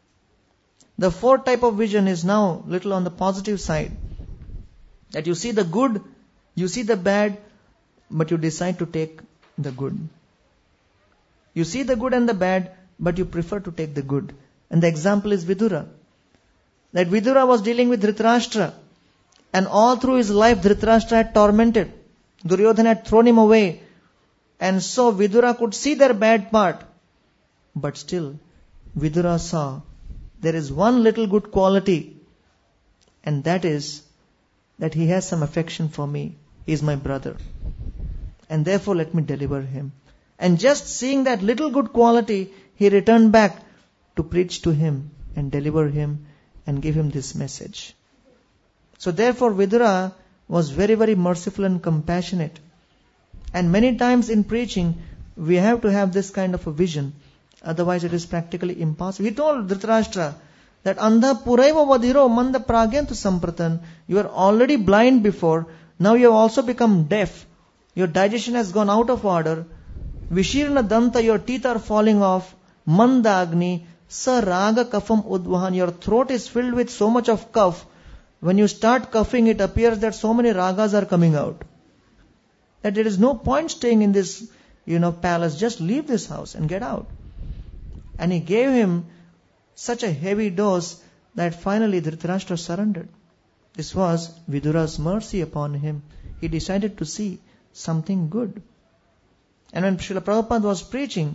The fourth type of vision is now little on the positive side. That you see the good, you see the bad, but you decide to take the good. You see the good and the bad, but you prefer to take the good. And the example is Vidura. That Vidura was dealing with Dhritarashtra, and all through his life Dhritarashtra had tormented. Duryodhana had thrown him away. And so Vidura could see their bad part. But still, Vidura saw there is one little good quality, and that is that he has some affection for me. He is my brother. And therefore let me deliver him. And just seeing that little good quality, he returned back to preach to him and deliver him and give him this message. So therefore Vidura was very, very merciful and compassionate. And many times in preaching, we have to have this kind of a vision. Otherwise it is practically impossible. He told Dhritarashtra that Andha Puraiva Vadhiro Manda Pragyantu Sampratan, you are already blind before, now you have also become deaf. Your digestion has gone out of order. Vishirna Danta, your teeth are falling off. Manda Agni, Sa Raga Kafam Udvahan, your throat is filled with so much of cough. When you start coughing, it appears that so many ragas are coming out. That there is no point staying in this, palace. Just leave this house and get out. And he gave him such a heavy dose that finally Dhritarashtra surrendered. This was Vidura's mercy upon him. He decided to see something good. And when Srila Prabhupada was preaching,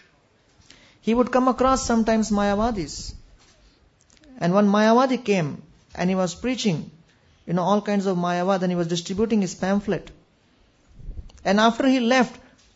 he would come across sometimes Mayavadis. And one Mayavadi came and he was preaching, all kinds of Mayavad, and he was distributing his pamphlet. And after he left,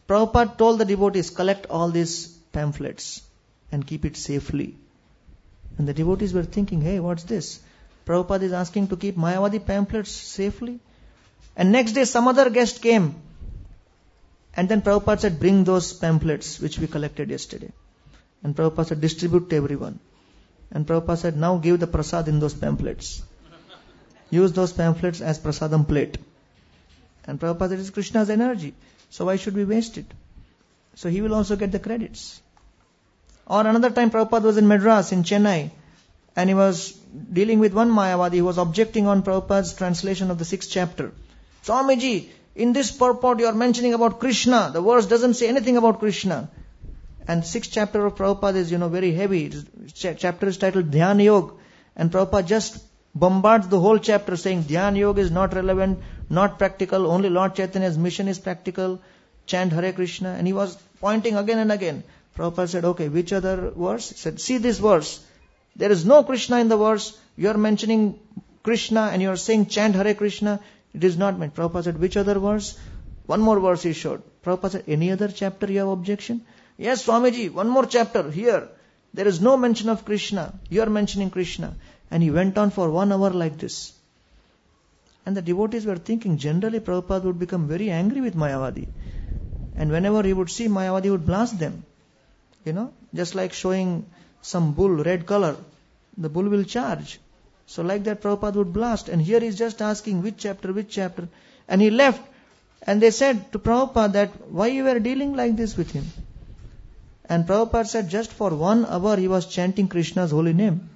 Prabhupada told the devotees, collect all these pamphlets and keep it safely. And the devotees were thinking, hey, what's this? Prabhupada is asking to keep Mayavadi pamphlets safely. And next day some other guest came. And then Prabhupada said, bring those pamphlets which we collected yesterday. And Prabhupada said, distribute to everyone. And Prabhupada said, now give the prasad in those pamphlets. Use those pamphlets as prasadam plate. And Prabhupada said, it's Krishna's energy. So why should we waste it? So he will also get the credits. Or another time Prabhupada was in Madras, in Chennai, and he was dealing with one Mayavadi who was objecting on Prabhupada's translation of the 6th chapter. Swamiji, in this purport you are mentioning about Krishna. The verse doesn't say anything about Krishna. And 6th chapter of Prabhupada is, very heavy. Chapter is titled Dhyan Yoga. And Prabhupada just bombards the whole chapter saying Dhyan Yoga is not relevant, not practical, only Lord Chaitanya's mission is practical. Chant Hare Krishna. And he was pointing again and again. Prabhupada said, okay, which other verse? He said, see this verse. There is no Krishna in the verse. You are mentioning Krishna and you are saying chant Hare Krishna. It is not meant. Prabhupada said, which other verse? One more verse he showed. Prabhupada said, any other chapter you have objection? Yes, Swamiji, one more chapter here. There is no mention of Krishna. You are mentioning Krishna. And he went on for 1 hour like this. And the devotees were thinking, generally Prabhupada would become very angry with Mayavadi. And whenever he would see Mayavadi, he would blast them. Just like showing some bull red color, the bull will charge. So like that Prabhupada would blast. And here he's just asking which chapter. And he left. And they said to Prabhupada that why you were dealing like this with him. And Prabhupada said just for 1 hour he was chanting Krishna's holy name.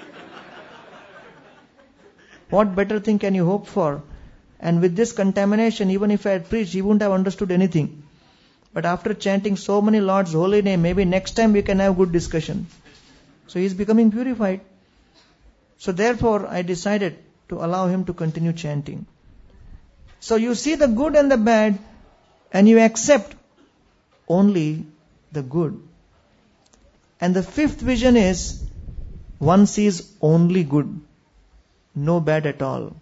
What better thing can you hope for? And with this contamination, even if I had preached, he wouldn't have understood anything. But after chanting so many Lord's holy name, maybe next time we can have good discussion. So he is becoming purified. So therefore I decided to allow him to continue chanting. So you see the good and the bad and you accept only the good. And the 5th vision is one sees only good, no bad at all.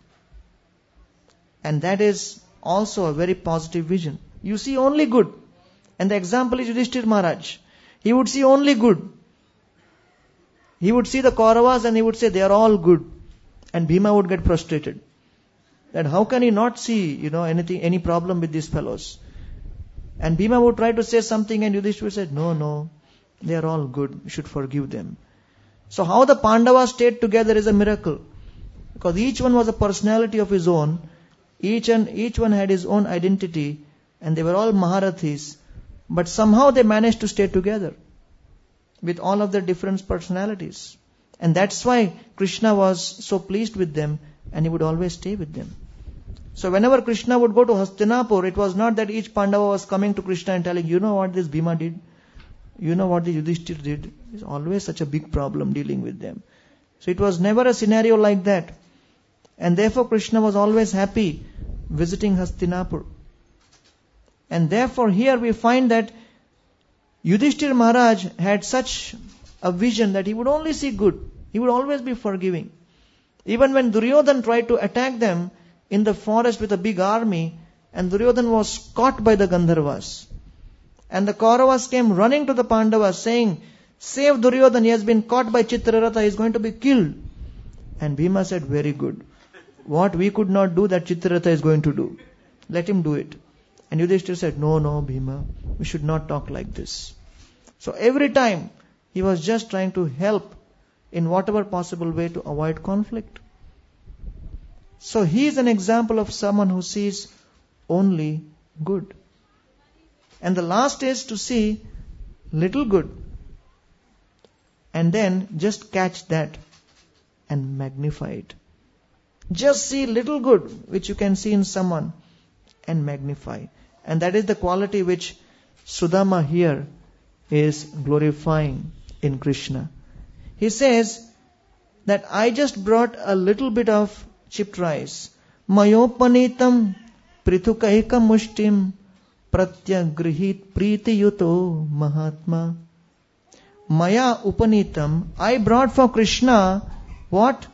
And that is also a very positive vision. You see only good. And the example is Yudhishthira Maharaj. He would see only good. He would see the Kauravas and he would say they are all good. And Bhima would get frustrated. That how can he not see, any problem with these fellows? And Bhima would try to say something and Yudhishthira said, no, they are all good. You should forgive them. So how the Pandavas stayed together is a miracle. Because each one was a personality of his own. Each one had his own identity. And they were all Maharathis. But somehow they managed to stay together. With all of their different personalities. And that's why Krishna was so pleased with them. And he would always stay with them. So whenever Krishna would go to Hastinapur, it was not that each Pandava was coming to Krishna and telling, you know what this Bhima did? You know what the Yudhishthira did? It's always such a big problem dealing with them. So it was never a scenario like that. And therefore Krishna was always happy visiting Hastinapur. And therefore here we find that Yudhishthira Maharaj had such a vision that he would only see good. He would always be forgiving. Even when Duryodhan tried to attack them in the forest with a big army, and Duryodhan was caught by the Gandharvas. And the Kauravas came running to the Pandavas saying, save Duryodhan, he has been caught by Chitraratha, he is going to be killed. And Bhima said, very good. What we could not do, that Chitraratha is going to do. Let him do it. And Yudhishthira said, no, Bhima, we should not talk like this. So every time he was just trying to help in whatever possible way to avoid conflict. So he is an example of someone who sees only good. And the last is to see little good. And then just catch that and magnify it. Just see little good which you can see in someone and magnify. And that is the quality which Sudama here is glorifying in Krishna. He says that I just brought a little bit of chipped rice. Mayopanitam prithukaika mushtim pratyagrihit priti yuto mahatma. Maya upanitam, I brought for Krishna what?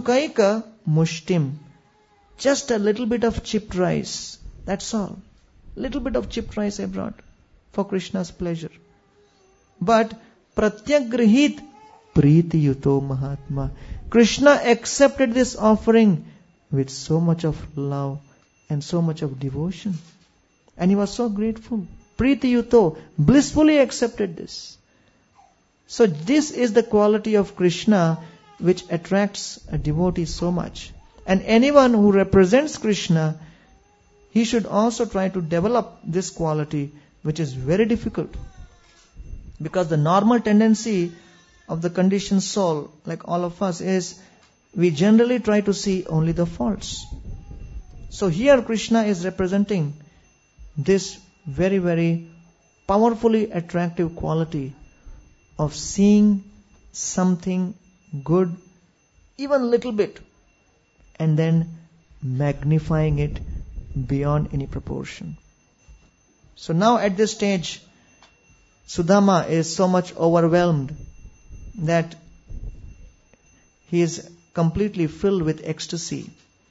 Prithukaika mushtim. Just a little bit of chipped rice. That's all. little bit of chipped rice I brought for Krishna's pleasure. But pratyagrihit priti yuto mahatma. Krishna accepted this offering with so much of love and so much of devotion. And he was so grateful. Priti yuto, blissfully accepted this. So this is the quality of Krishna which attracts a devotee so much. And anyone who represents Krishna, he should also try to develop this quality, which is very difficult. Because the normal tendency of the conditioned soul, like all of us, is we generally try to see only the faults. So here Krishna is representing this very, very powerfully attractive quality of seeing something good, even a little bit, and then magnifying it beyond any proportion. So now at this stage, Sudama is so much overwhelmed that he is completely filled with ecstasy.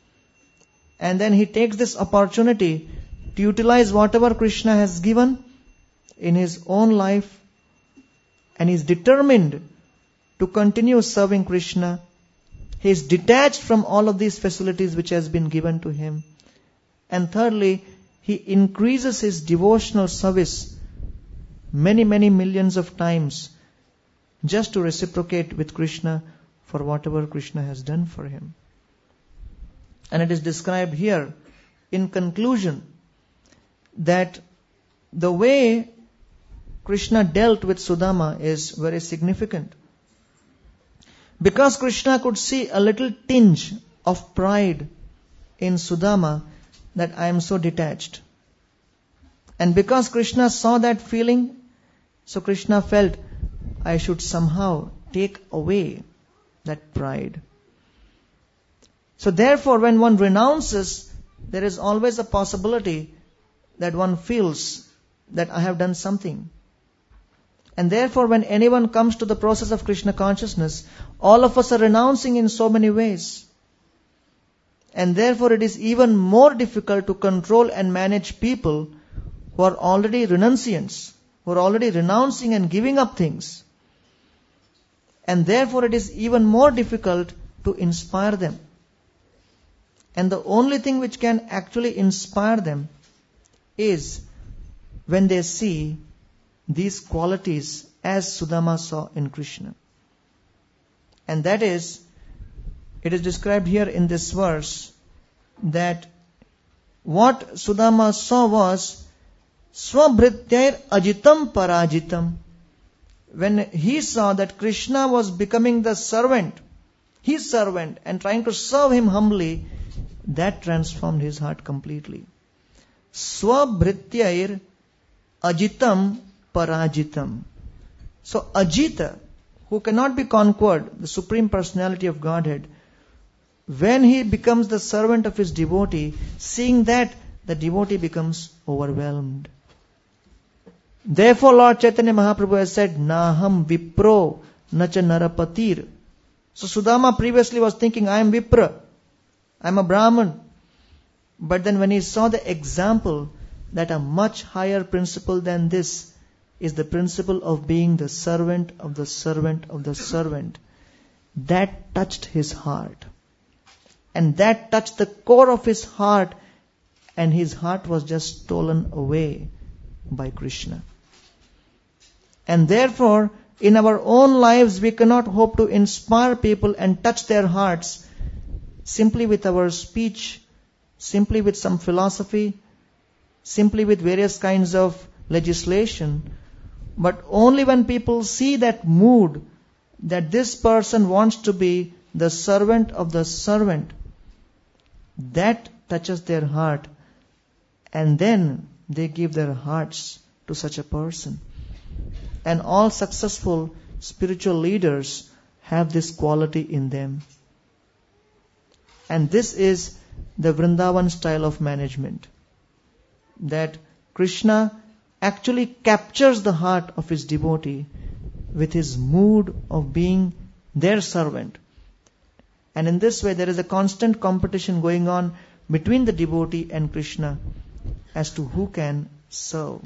And then he takes this opportunity to utilize whatever Krishna has given in his own life, and is determined to continue serving Krishna. He is detached from all of these facilities which has been given to him. And thirdly, he increases his devotional service many, many millions of times just to reciprocate with Krishna for whatever Krishna has done for him. And it is described here in conclusion that the way Krishna dealt with Sudama is very significant. Because Krishna could see a little tinge of pride in Sudama, that I am so detached. And because Krishna saw that feeling, so Krishna felt I should somehow take away that pride. So therefore, when one renounces, there is always a possibility that one feels that I have done something. And therefore, when anyone comes to the process of Krishna consciousness, all of us are renouncing in so many ways. And therefore, it is even more difficult to control and manage people who are already renunciants, who are already renouncing and giving up things. And therefore, it is even more difficult to inspire them. And the only thing which can actually inspire them is when they see these qualities as Sudama saw in Krishna. And that is, it is described here in this verse that what Sudama saw was Swabhrityair ajitam parajitam. When he saw that Krishna was becoming the servant, his servant, and trying to serve him humbly, that transformed his heart completely. Swabhrityair ajitam parajitam. So Ajita, who cannot be conquered, the Supreme Personality of Godhead, when he becomes the servant of his devotee, seeing that, the devotee becomes overwhelmed. Therefore Lord Chaitanya Mahaprabhu has said, Naham Vipro Nacha Narapatir. So Sudama previously was thinking, I am Vipra, I am a Brahman. But then when he saw the example that a much higher principle than this is the principle of being the servant of the servant of the servant, that touched his heart. And that touched the core of his heart, and his heart was just stolen away by Krishna. And therefore, in our own lives, we cannot hope to inspire people and touch their hearts simply with our speech, simply with some philosophy, simply with various kinds of legislation, but only when people see that mood, that this person wants to be the servant of the servant, that touches their heart, and then they give their hearts to such a person. And all successful spiritual leaders have this quality in them. And this is the Vrindavan style of management. That Krishna actually captures the heart of his devotee with his mood of being their servant. And in this way there is a constant competition going on between the devotee and Krishna. as to who can serve.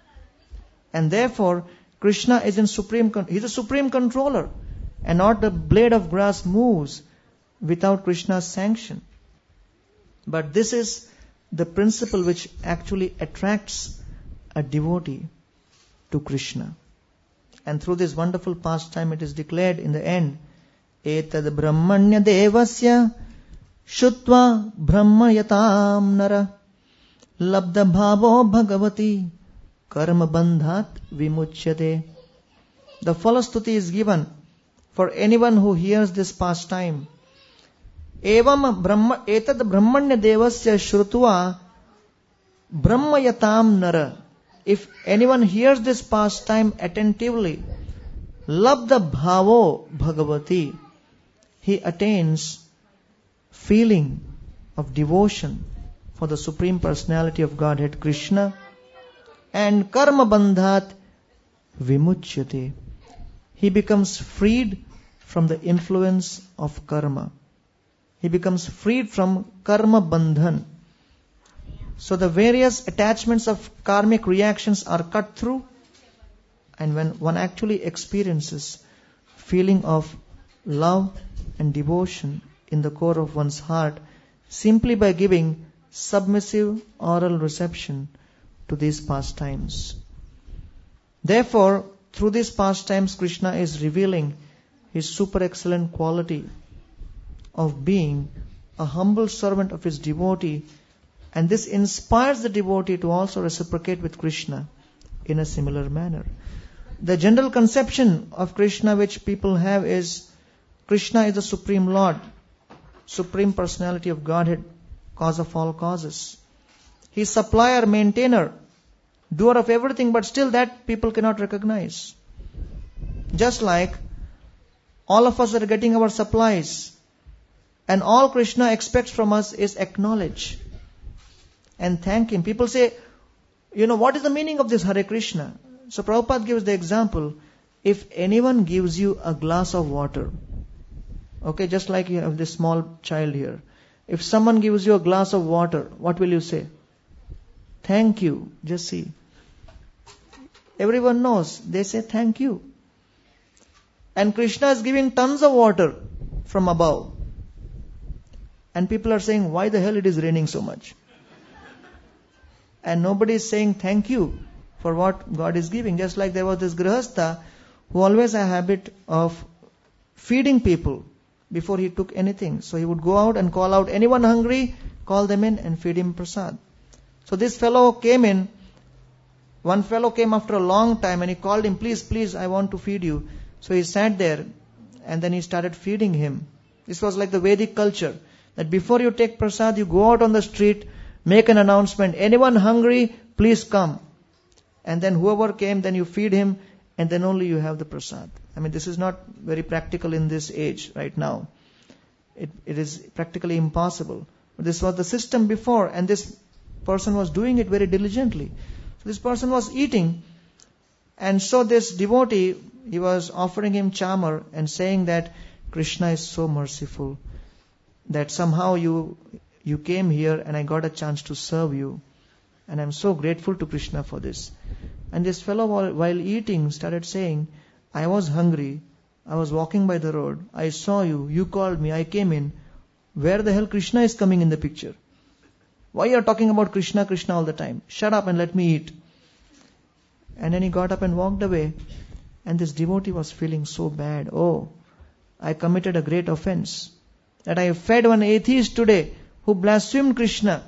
And therefore, Krishna is he's a supreme controller, and not the blade of grass moves without Krishna's sanction. But this is the principle which actually attracts a devotee to Krishna. And through this wonderful pastime, it is declared in the end, Etad Brahmanya Devasya Shutva Brahmayatam Nara Labda Bhavo Bhagavati Karma Bandhat Vimuchyate. The Falastuti is given for anyone who hears this pastime. Evam Etad Brahmanya Devasya Shrutva Brahmayatam Nara. If anyone hears this pastime attentively, Labda Bhavo Bhagavati, he attains feeling of devotion for the Supreme Personality of Godhead Krishna, and Karma Bandhat Vimuchyate. He becomes freed from the influence of karma. He becomes freed from karma bandhan. So the various attachments of karmic reactions are cut through, and when one actually experiences feeling of love and devotion in the core of one's heart, simply by giving submissive oral reception to these pastimes. Therefore, through these pastimes, Krishna is revealing his super excellent quality of being a humble servant of his devotee, and this inspires the devotee to also reciprocate with Krishna in a similar manner. The general conception of Krishna which people have is Krishna is the Supreme Lord, Supreme Personality of Godhead, cause of all causes. He is supplier, maintainer, doer of everything, but still that people cannot recognize. Just like all of us are getting our supplies, and all Krishna expects from us is acknowledge and thank him. People say, what is the meaning of this Hare Krishna? So Prabhupada gives the example, if anyone gives you a glass of water, okay, just like you have this small child here. If someone gives you a glass of water, what will you say? Thank you. Just see. Everyone knows. They say thank you. And Krishna is giving tons of water from above. And people are saying, why the hell it is raining so much? And nobody is saying thank you for what God is giving. Just like there was this Grihastha who always had a habit of feeding people before he took anything. So he would go out and call out anyone hungry, call them in and feed him prasad. So this fellow came in. One fellow came after a long time and he called him, please, I want to feed you. So he sat there and then he started feeding him. This was like the Vedic culture, that before you take prasad, you go out on the street, make an announcement, anyone hungry, please come. And then whoever came, then you feed him, and then only you have the prasad. This is not very practical in this age right now. It is practically impossible. But this was the system before, and this person was doing it very diligently. So this person was eating, and so this devotee, he was offering him chamar and saying that Krishna is so merciful that somehow you came here and I got a chance to serve you, and I'm so grateful to Krishna for this. And this fellow, while eating, started saying, I was hungry, I was walking by the road, I saw you, you called me, I came in. Where the hell Krishna is coming in the picture? Why you are talking about Krishna all the time? Shut up and let me eat. And then he got up and walked away. And this devotee was feeling so bad. Oh, I committed a great offense. That I fed one atheist today who blasphemed Krishna.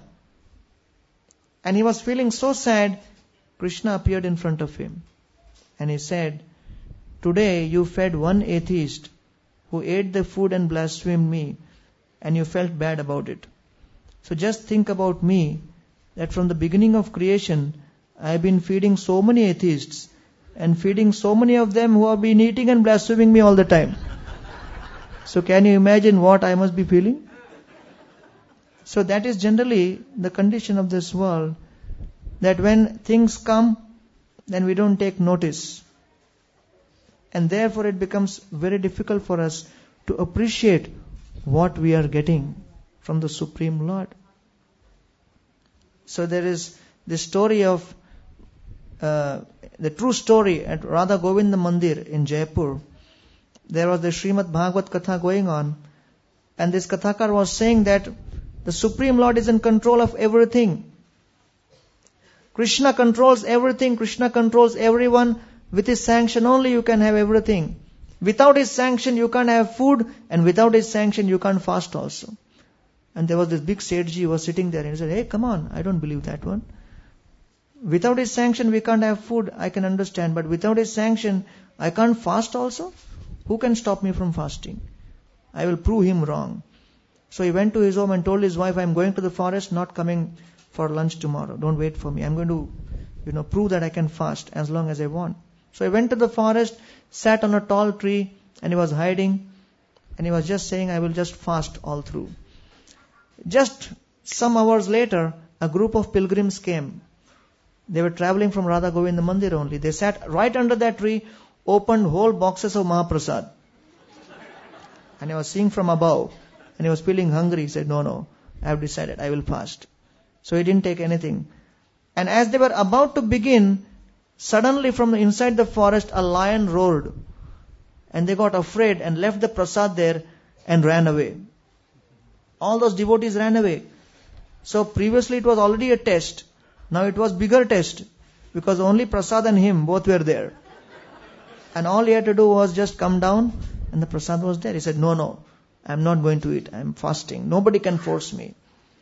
And he was feeling so sad. Krishna appeared in front of him. And he said, today you fed one atheist who ate the food and blasphemed me, and you felt bad about it. So just think about me, that from the beginning of creation, I have been feeding so many atheists, and feeding so many of them who have been eating and blaspheming me all the time. So can you imagine what I must be feeling? So that is generally the condition of this world, that when things come, then we don't take notice. And therefore it becomes very difficult for us to appreciate what we are getting from the Supreme Lord. So there is this story of the true story at Radha Govinda Mandir in Jaipur. There was the Srimad Bhagavad Katha going on, and this Kathakar was saying that the Supreme Lord is in control of everything. Krishna controls everything, Krishna controls everyone. With His sanction only you can have everything. Without His sanction you can't have food, and without His sanction you can't fast also. And there was this big Sethji who was sitting there and he said, hey, come on, I don't believe that one. Without His sanction we can't have food, I can understand, but without His sanction I can't fast also? Who can stop me from fasting? I will prove him wrong. So he went to his home and told his wife, I'm going to the forest, not coming for lunch tomorrow. Don't wait for me. I'm going to, prove that I can fast as long as I want. So he went to the forest, sat on a tall tree, and he was hiding, and he was just saying, I will just fast all through. Just some hours later, a group of pilgrims came. They were traveling from Radha Govinda Mandir only. They sat right under that tree, opened whole boxes of Mahaprasad. And he was seeing from above, and he was feeling hungry. He said, no, I have decided, I will fast. So he didn't take anything. And as they were about to begin, suddenly from inside the forest, a lion roared. And they got afraid and left the prasad there and ran away. All those devotees ran away. So previously it was already a test. Now it was bigger test, because only prasad and him, both were there. And all he had to do was just come down, and the prasad was there. He said, no, I'm not going to eat. I'm fasting. Nobody can force me.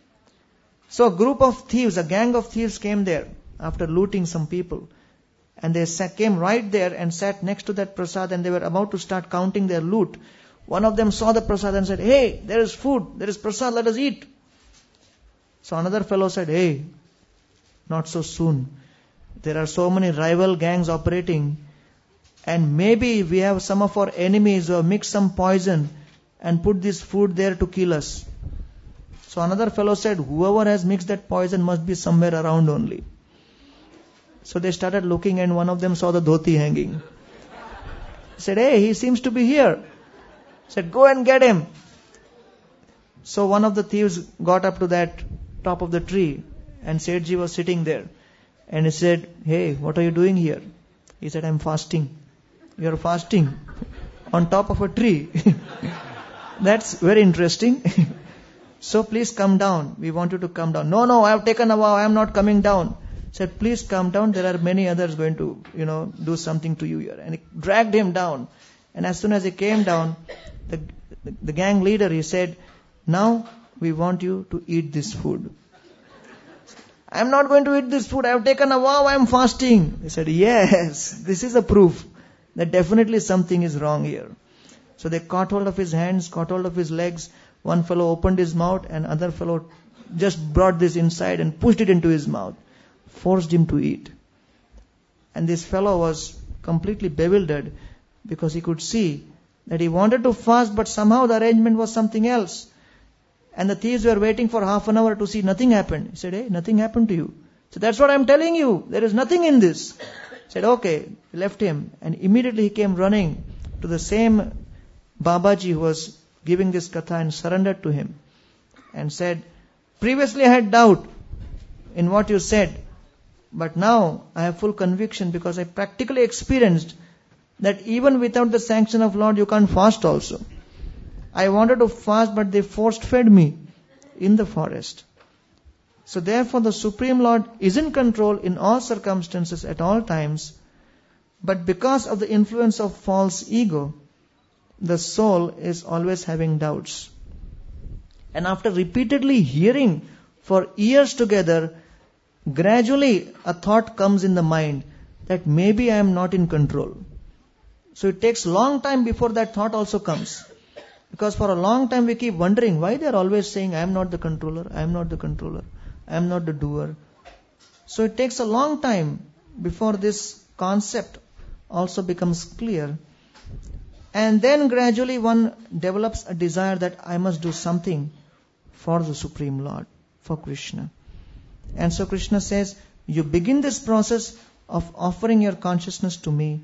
So a group of thieves, a gang of thieves came there after looting some people. And they came right there and sat next to that prasad, and they were about to start counting their loot. One of them saw the prasad and said, hey, there is food, there is prasad, let us eat. So another fellow said, hey, not so soon. There are so many rival gangs operating, and maybe we have some of our enemies who have mixed some poison and put this food there to kill us. So another fellow said, whoever has mixed that poison must be somewhere around only. So they started looking, and one of them saw the dhoti hanging. He said, hey, he seems to be here. He said, go and get him. So one of the thieves got up to that top of the tree, and Sethji was sitting there. And he said, hey, what are you doing here? He said, I'm fasting. You're fasting on top of a tree. That's very interesting. So please come down. We want you to come down. No, I have taken a vow. I am not coming down. He said, please come down. There are many others going to, do something to you here. And he dragged him down. And as soon as he came down, the gang leader, he said, now we want you to eat this food. I am not going to eat this food. I have taken a vow. I am fasting. He said, yes, this is a proof that definitely something is wrong here. So they caught hold of his hands, caught hold of his legs. One fellow opened his mouth, and other fellow just brought this inside and pushed it into his mouth, forced him to eat. And this fellow was completely bewildered, because he could see that he wanted to fast, but somehow the arrangement was something else. And the thieves were waiting for half an hour to see. Nothing happened. He said, hey, nothing happened to you. So that's what I'm telling you. There is nothing in this. He said, okay. He left him, and immediately he came running to the same Babaji who was giving this katha, and surrendered to him and said, previously I had doubt in what you said, but now I have full conviction, because I practically experienced that even without the sanction of Lord you can't fast also. I wanted to fast, but they force fed me in the forest. So therefore the Supreme Lord is in control in all circumstances at all times, but because of the influence of false ego, the soul is always having doubts. And after repeatedly hearing for years together, gradually a thought comes in the mind that maybe I am not in control. So it takes long time before that thought also comes. Because for a long time we keep wondering why they are always saying, I am not the controller, I am not the controller, I am not the doer. So it takes a long time before this concept also becomes clear. And then gradually one develops a desire that I must do something for the Supreme Lord, for Krishna. And so Krishna says, you begin this process of offering your consciousness to me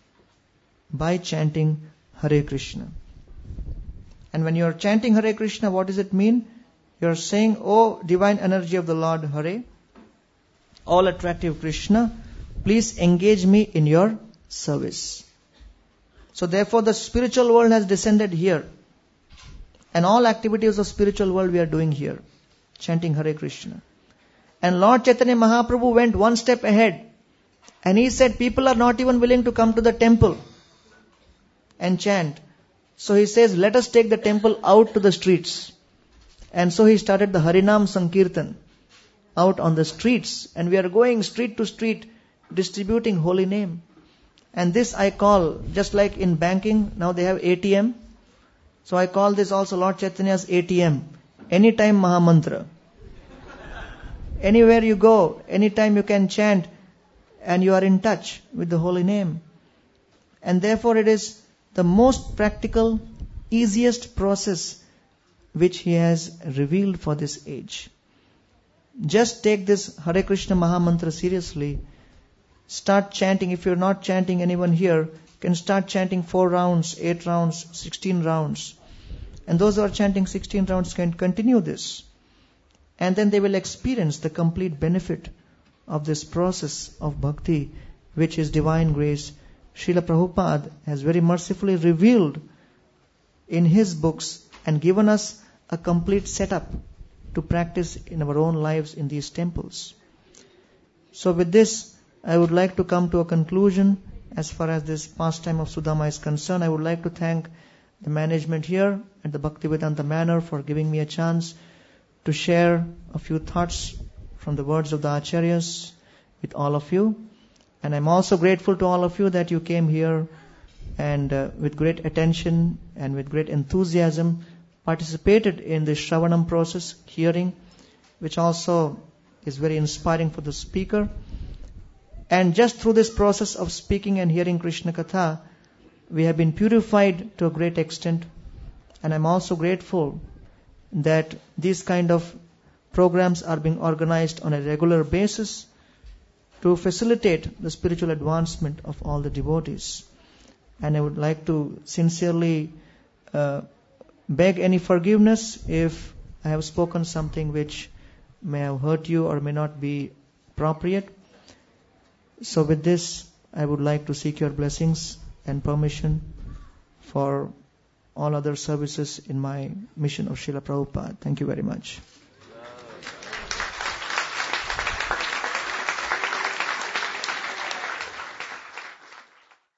by chanting Hare Krishna. And when you are chanting Hare Krishna, what does it mean? You are saying, oh divine energy of the Lord, Hare, all attractive Krishna, please engage me in your service. So therefore the spiritual world has descended here. And all activities of spiritual world we are doing here, chanting Hare Krishna. And Lord Chaitanya Mahaprabhu went one step ahead. And he said people are not even willing to come to the temple and chant. So he says, let us take the temple out to the streets. And so he started the Harinam Sankirtan out on the streets. And we are going street to street distributing holy name. And this I call, just like in banking, now they have ATM. So I call this also Lord Chaitanya's ATM. Anytime Mahamantra. Anywhere you go, anytime you can chant and you are in touch with the holy name. And therefore it is the most practical, easiest process which he has revealed for this age. Just take this Hare Krishna Mahamantra seriously. Start chanting. If you're not chanting, anyone here can start chanting 4 rounds, 8 rounds, 16 rounds. And those who are chanting 16 rounds can continue this. And then they will experience the complete benefit of this process of bhakti, which is divine grace. Srila Prabhupada has very mercifully revealed in his books and given us a complete setup to practice in our own lives in these temples. So with this, I would like to come to a conclusion as far as this pastime of Sudama is concerned. I would like to thank the management here at the Bhaktivedanta Manor for giving me a chance to share a few thoughts from the words of the Acharyas with all of you. And I'm also grateful to all of you that you came here and with great attention and with great enthusiasm participated in the Shravanam process, hearing, which also is very inspiring for the speaker. And just through this process of speaking and hearing Krishna Katha, we have been purified to a great extent. And I'm also grateful that these kind of programs are being organized on a regular basis to facilitate the spiritual advancement of all the devotees. And I would like to sincerely beg any forgiveness if I have spoken something which may have hurt you or may not be appropriate. So with this, I would like to seek your blessings and permission for all other services in my mission of Srila Prabhupada. Thank you very much.